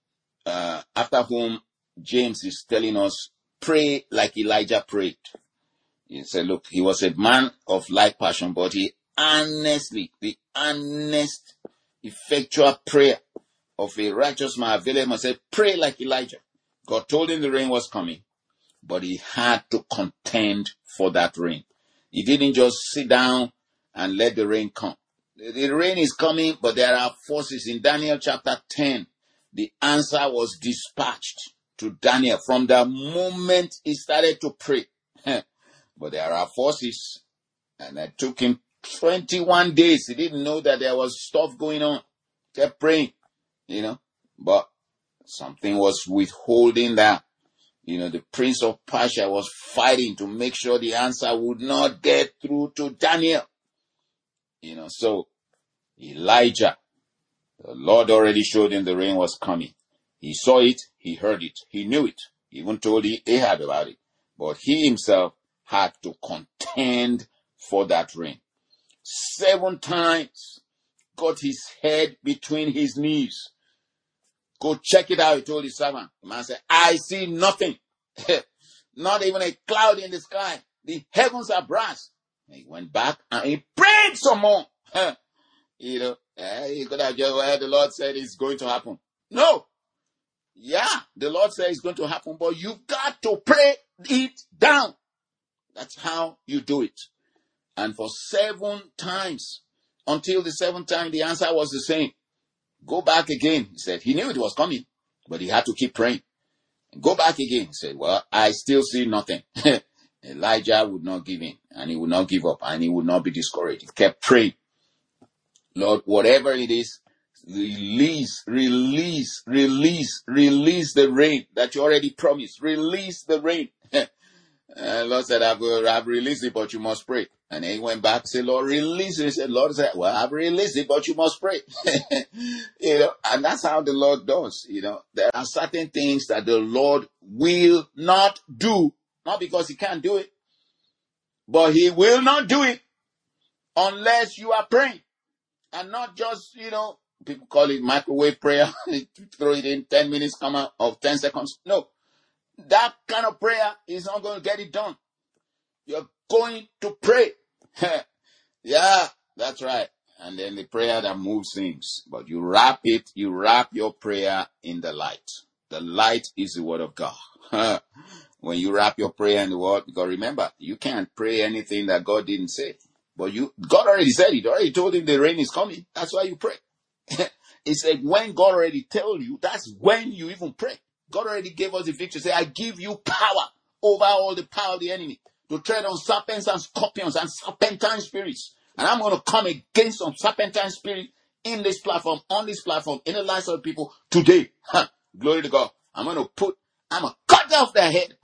whom James is telling us, pray like Elijah prayed. He said, look, he was a man of like passion, but the honest, effectual prayer of a righteous man available and said, pray like Elijah. God told him the rain was coming, but he had to contend for that rain. He didn't just sit down and let the rain come. The rain is coming, but there are forces. In Daniel chapter 10, the answer was dispatched to Daniel from the moment he started to pray. But there are forces, and it took him 21 days. He didn't know that there was stuff going on. He kept praying, but something was withholding that. The prince of Persia was fighting to make sure the answer would not get through to Daniel. So Elijah, the Lord already showed him the rain was coming. He saw it, he heard it, he knew it. He even told Ahab about it. But he himself had to contend for that rain. 7 times, got his head between his knees. Go check it out, he told his servant. The man said, I see nothing. Not even a cloud in the sky. The heavens are brass. And he went back and he prayed some more. You could have just heard the Lord said it's going to happen. No. Yeah, the Lord said it's going to happen, but you've got to pray it down. That's how you do it. And for 7 times, until the 7th time, the answer was the same. Go back again. He said he knew it was coming, but he had to keep praying. Go back again. He said, well, I still see nothing. Elijah would not give in, and he would not give up, and he would not be discouraged. He kept praying. Lord, whatever it is, release the rain that you already promised. Release the rain. Lord said, I've released it, but you must pray. And then he went back and said, Lord, release it. He said, Lord said, well, I've released it, but you must pray. And that's how the Lord does. There are certain things that the Lord will not do, not because he can't do it, but he will not do it unless you are praying. And not just, people call it microwave prayer, throw it in 10 minutes, come out of 10 seconds. No. That kind of prayer is not going to get it done. You're going to pray. Yeah, that's right. And then the prayer that moves things. But you wrap your prayer in the light. The light is the word of God. When you wrap your prayer in the word, because remember, you can't pray anything that God didn't say. But God already said it. Already told him the rain is coming. That's why you pray. He said, when God already tells you, that's when you even pray. God already gave us the victory. Say, I give you power over all the power of the enemy to tread on serpents and scorpions and serpentine spirits. And I'm going to come against some serpentine spirit in this platform, on this platform, in the lives of people today. Glory to God. I'm going to cut off their head.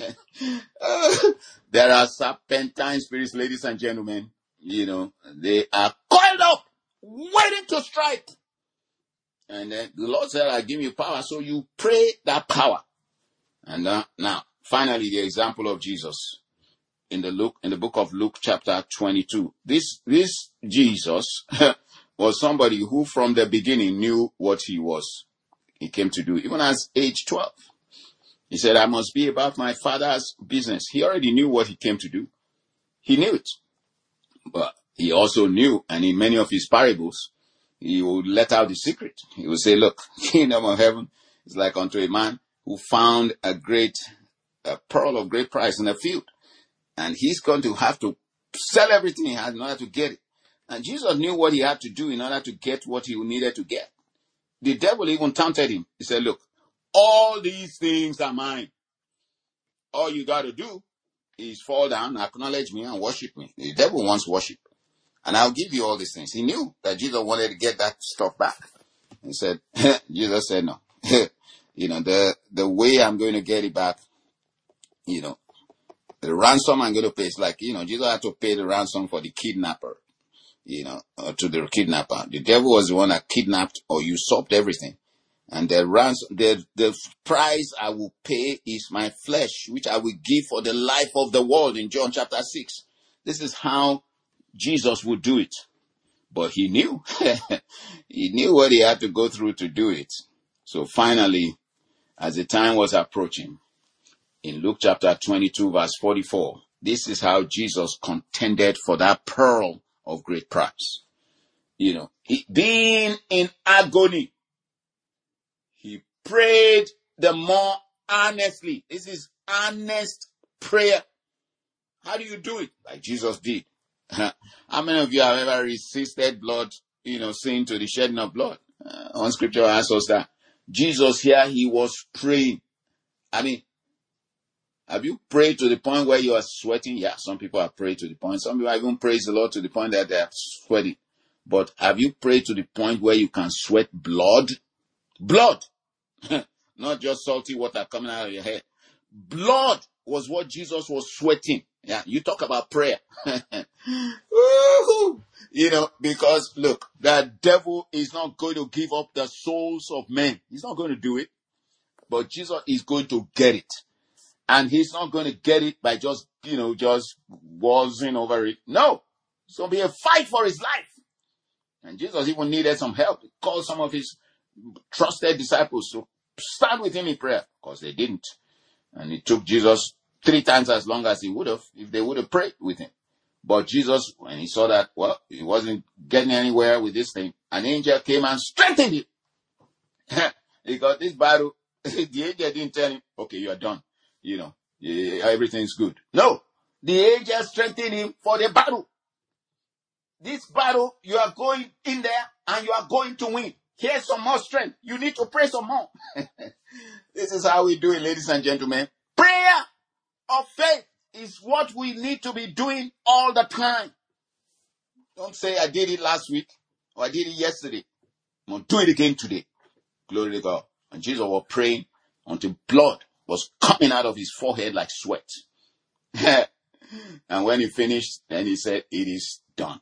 There are serpentine spirits, ladies and gentlemen. They are coiled up, waiting to strike. And then the Lord said, I give you power. So you pray that power. And now, finally, the example of Jesus in the book of Luke chapter 22. This Jesus was somebody who from the beginning knew what he came to do, even as age 12. He said, I must be about my Father's business. He already knew what he came to do. He knew it. But he also knew, and in many of his parables, he would let out the secret. He would say, look, kingdom of heaven is like unto a man who found a pearl of great price in a field. And he's going to have to sell everything he had in order to get it. And Jesus knew what he had to do in order to get what he needed to get. The devil even tempted him. He said, look, all these things are mine. All you got to do is fall down, acknowledge me, and worship me. The devil wants worship. And I'll give you all these things. He knew that Jesus wanted to get that stuff back. He said, Jesus said, no. The way I'm going to get it back, the ransom I'm going to pay is like, Jesus had to pay the ransom for the kidnapper. to the kidnapper. The devil was the one that kidnapped or usurped everything. And the price I will pay is my flesh, which I will give for the life of the world in John chapter 6. This is how Jesus would do it. But he knew. He knew what he had to go through to do it. So finally, as the time was approaching, in Luke chapter 22 verse 44, this is how Jesus contended for that pearl of great price. Being in agony, he prayed the more earnestly. This is earnest prayer. How do you do it? Like Jesus did. How many of you have ever resisted blood, sin to the shedding of blood? One scripture asks us that. Jesus here, he was praying. I mean, have you prayed to the point where you are sweating? Yeah, some people have prayed to the point. Some people even praise the Lord to the point that they are sweating. But have you prayed to the point where you can sweat blood? Blood. Not just salty water coming out of your head. Blood was what Jesus was sweating. Yeah, you talk about prayer. Because look, the devil is not going to give up the souls of men. He's not going to do it. But Jesus is going to get it. And he's not going to get it by just waltzing over it. No. It's going to be a fight for his life. And Jesus even needed some help. He called some of his trusted disciples to stand with him in prayer. Because they didn't. And it took Jesus 3 times as long as he would have if they would have prayed with him. But Jesus, when he saw that, he wasn't getting anywhere with this thing, an angel came and strengthened him. He got this battle. The angel didn't tell him, okay, you are done. Everything's good. No. The angel strengthened him for the battle. This battle, you are going in there and you are going to win. Here's some more strength. You need to pray some more. This is how we do it, ladies and gentlemen. Prayer of faith is what we need to be doing all the time. Don't say, I did it last week or I did it yesterday. I'm going to do it again today. Glory to God. And Jesus was praying until blood was coming out of his forehead like sweat. And when he finished, then he said, it is done.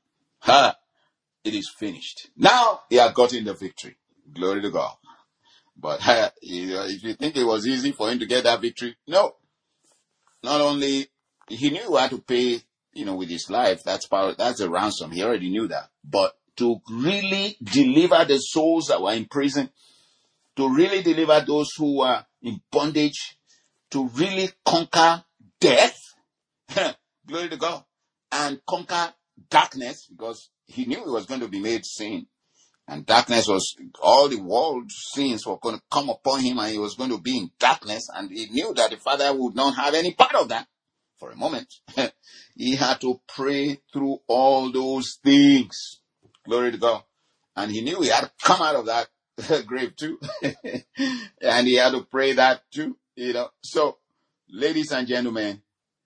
It is finished. Now he had gotten the victory. Glory to God. But if you think it was easy for him to get that victory, no. Not only he knew how to pay, with his life. That's a ransom. He already knew that. But to really deliver the souls that were in prison, to really deliver those who were in bondage, to really conquer death, glory to God, and conquer darkness, because he knew he was going to be made sin. And darkness was, all the world's sins were going to come upon him, and he was going to be in darkness, and he knew that the Father would not have any part of that for a moment. He had to pray through all those things. Glory to God. And he knew he had to come out of that grave too. And he had to pray that too, So, ladies and gentlemen,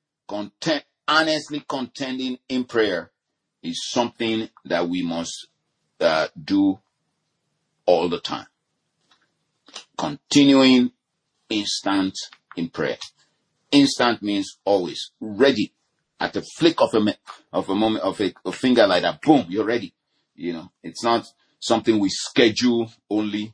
honestly contending in prayer is something that we must do all the time. Continuing instant in prayer. Instant means always ready. At the flick of a moment of a finger like that, boom, you're ready. It's not something we schedule only.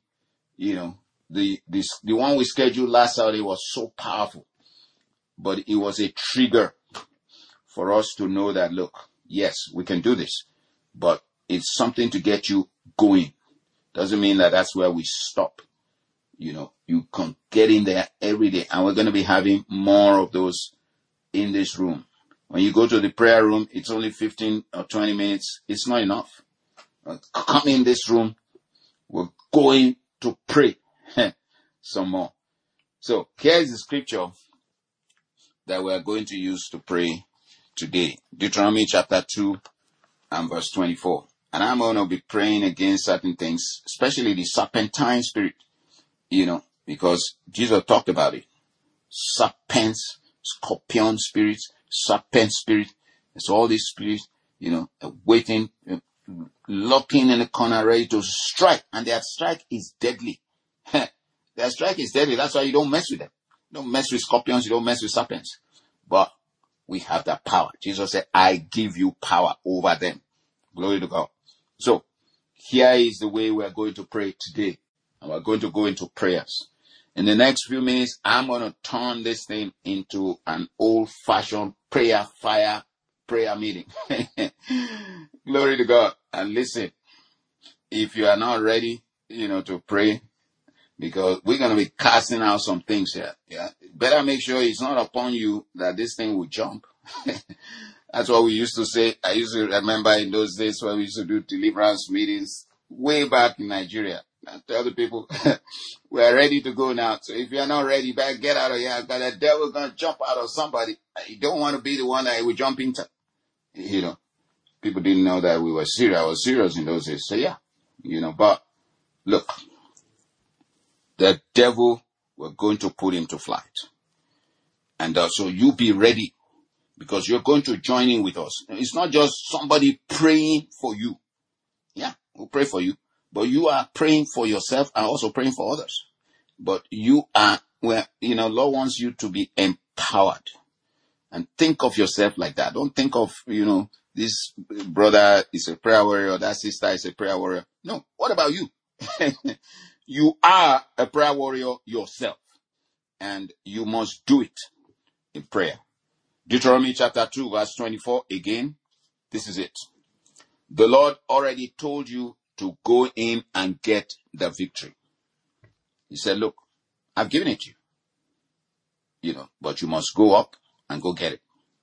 The one we scheduled last Saturday was so powerful, but it was a trigger for us to know that, look, yes, we can do this, but it's something to get you going. Doesn't mean that that's where we stop. You can get in there every day, and we're going to be having more of those in this room. When you go to the prayer room, it's only 15 or 20 minutes. It's not enough. Come in this room. We're going to pray some more. So here's the scripture that we're going to use to pray today. Deuteronomy chapter 2 and verse 24. And I'm going to be praying against certain things, especially the serpentine spirit, because Jesus talked about it. Serpents, scorpion spirits, serpent spirit. It's all these spirits, waiting, lurking in the corner, ready to strike. And their strike is deadly. Their strike is deadly. That's why you don't mess with them. You don't mess with scorpions. You don't mess with serpents. But we have that power. Jesus said, I give you power over them. Glory to God. So, here is the way we are going to pray today. And we're going to go into prayers. In the next few minutes, I'm going to turn this thing into an old-fashioned prayer fire prayer meeting. Glory to God. And listen, if you are not ready, to pray, because we're going to be casting out some things here. Yeah. Better make sure it's not upon you that this thing will jump. That's what we used to say. I used to remember in those days when we used to do deliverance meetings way back in Nigeria. I tell the people, we are ready to go now. So if you are not ready, better get out of here. Because the devil is going to jump out of somebody. You don't want to be the one that he will jump into. People didn't know that we were serious. I was serious in those days. So yeah, but look, the devil, we're going to put him to flight. And so you be ready, because you're going to join in with us. It's not just somebody praying for you. Yeah, we'll pray for you. But you are praying for yourself and also praying for others. But you are, Lord wants you to be empowered. And think of yourself like that. Don't think of, this brother is a prayer warrior, that sister is a prayer warrior. No, what about you? You are a prayer warrior yourself. And you must do it in prayer. Deuteronomy chapter 2, verse 24, again, this is it. The Lord already told you to go in and get the victory. He said, look, I've given it to you, but you must go up and go get it.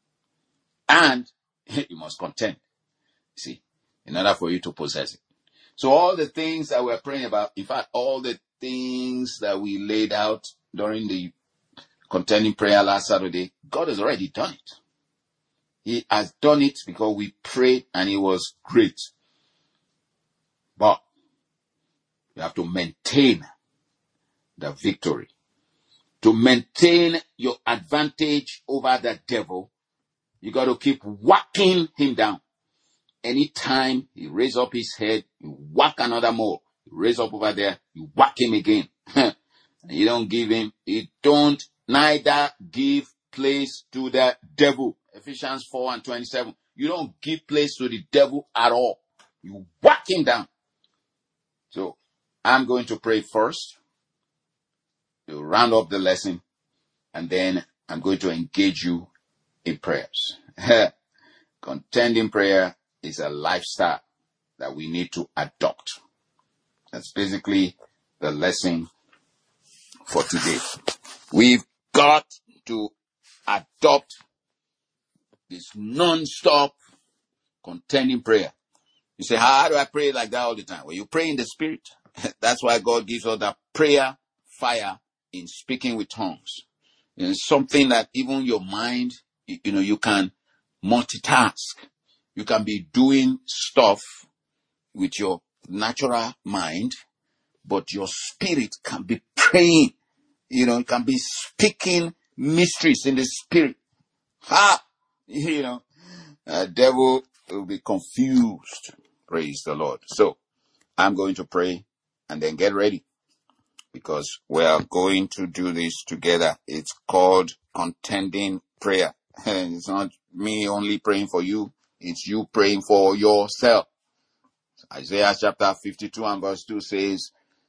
And you must contend, see, in order for you to possess it. So all the things that we're praying about, in fact, all the things that we laid out during the contending prayer last Saturday, God has already done it. He has done it because we prayed and it was great. But you have to maintain the victory. To maintain your advantage over the devil, you got to keep whacking him down. Anytime he raises up his head, you whack another more. You raise up over there, you whack him again. You don't give him, neither give place to the devil. Ephesians 4:27. You don't give place to the devil at all. You whack him down. So, I'm going to pray first to round up the lesson, and then I'm going to engage you in prayers. Contending prayer is a lifestyle that we need to adopt. That's basically the lesson for today. We've got to adopt this non-stop contending prayer. You say, how do I pray like that all the time? Well, you pray in the spirit. That's why God gives us that prayer fire in speaking with tongues. It's something that even your mind, you can multitask. You can be doing stuff with your natural mind, but your spirit can be praying. You can be speaking mysteries in the spirit. Devil will be confused. Praise the Lord. So, I'm going to pray and then get ready, because we are going to do this together. It's called contending prayer. It's not me only praying for you. It's you praying for yourself. Isaiah chapter 52 and verse 2 says,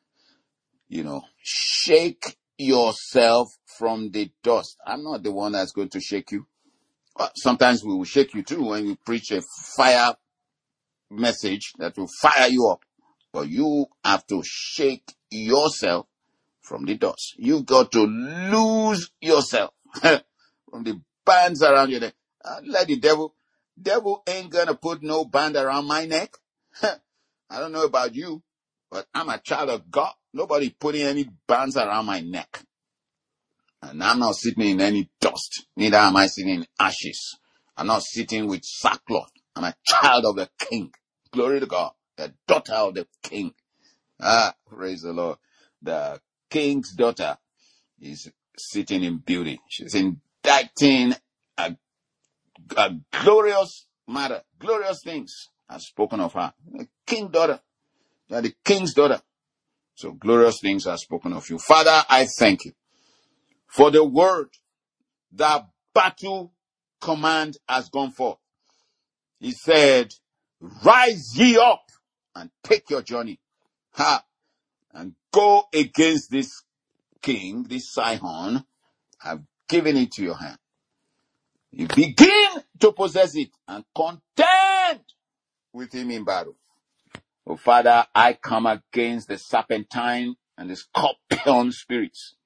shake yourself from the dust. I'm not the one that's going to shake you. Well, sometimes we will shake you too when we preach a fire message that will fire you up. But you have to shake yourself from the dust. You've got to lose yourself from the bands around your neck. Let the devil ain't gonna put no band around my neck. I don't know about you, but I'm a child of God. Nobody putting any bands around my neck. And I'm not sitting in any dust. Neither am I sitting in ashes. I'm not sitting with sackcloth. I'm a child of the King. Glory to God. The daughter of the King. Praise the Lord. The King's daughter is sitting in beauty. She's indicting a glorious matter. Glorious things are spoken of her. The King's daughter. You are the King's daughter. So glorious things are spoken of you. Father, I thank you for the word. The battle command has gone forth. He said, rise ye up and take your journey. And go against this king, this Sihon. I've given it to your hand. You begin to possess it and contend with him in battle. Oh, Father, I come against the serpentine and the scorpion spirits.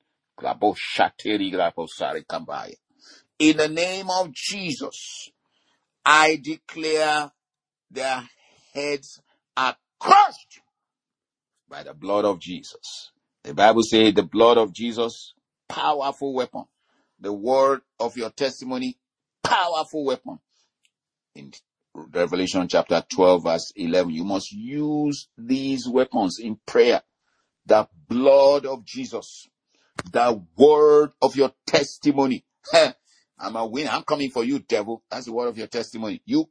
In the name of Jesus, I declare their heads are crushed by the blood of Jesus. The Bible says the blood of Jesus, powerful weapon. The word of your testimony, powerful weapon. In Revelation chapter 12 verse 11, you must use these weapons in prayer. The blood of Jesus, the word of your testimony. I'm a winner. I'm coming for you, devil. That's the word of your testimony. You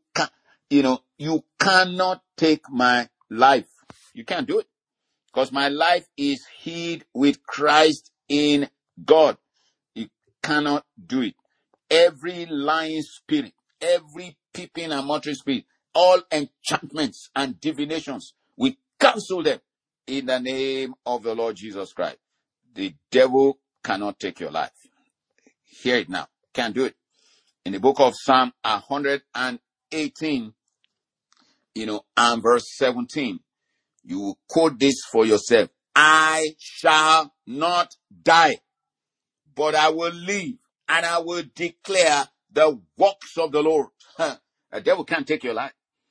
cannot take my life. You can't do it. Because my life is hid with Christ in God. You cannot do it. Every lying spirit, every peeping and muttering spirit, all enchantments and divinations, we cancel them in the name of the Lord Jesus Christ. The devil cannot take your life. Hear it now. Can't do it. In the book of Psalm 118, and verse 17, you will quote this for yourself. I shall not die, but I will live, and I will declare the works of the Lord. The devil can't take your life.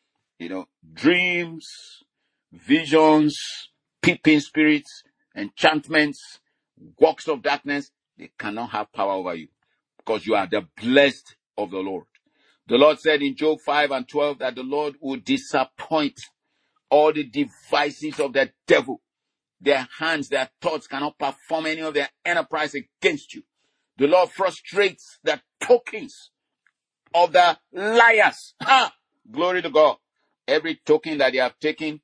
Dreams, visions, peeping spirits, enchantments, works of darkness, they cannot have power over you because you are the blessed of the Lord. The Lord said in Job 5:12 that the Lord will disappoint all the devices of the devil. Their hands, their thoughts cannot perform any of their enterprise against you. The Lord frustrates the tokens of the liars. Glory to God. Every token that they have taken,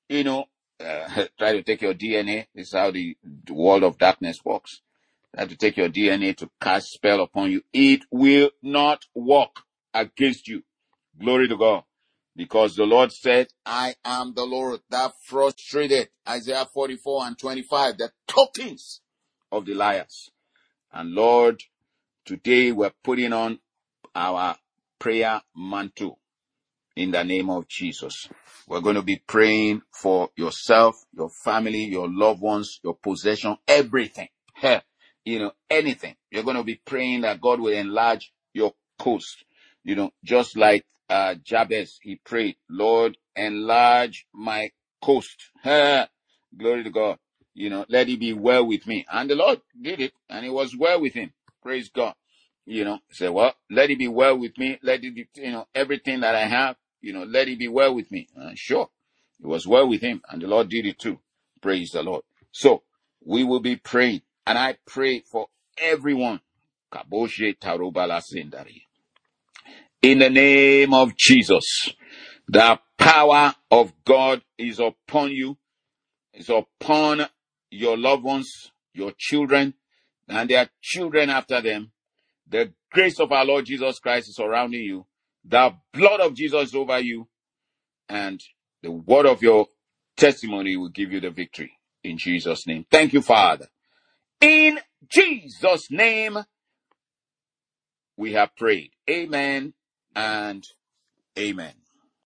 try to take your DNA. This is how the world of darkness works. Try to take your DNA to cast spell upon you. It will not work against you. Glory to God. Because the Lord said, I am the Lord that frustrated, Isaiah 44:25, the tokens of the liars. And Lord, today we're putting on our prayer mantle in the name of Jesus. We're going to be praying for yourself, your family, your loved ones, your possession, everything. Anything. You're going to be praying that God will enlarge your coast. Just like Jabez, he prayed, Lord, enlarge my coast. Glory to God. Let it be well with me. And the Lord did it, and it was well with him. Praise God. Say, well, let it be well with me. Let it be, everything that I have, let it be well with me. Sure. It was well with him, and the Lord did it too. Praise the Lord. So, we will be praying, and I pray for everyone. In the name of Jesus, the power of God is upon you, is upon your loved ones, your children, and their children after them. The grace of our Lord Jesus Christ is surrounding you. The blood of Jesus is over you. And the word of your testimony will give you the victory. In Jesus' name. Thank you, Father. In Jesus' name, we have prayed. Amen and amen.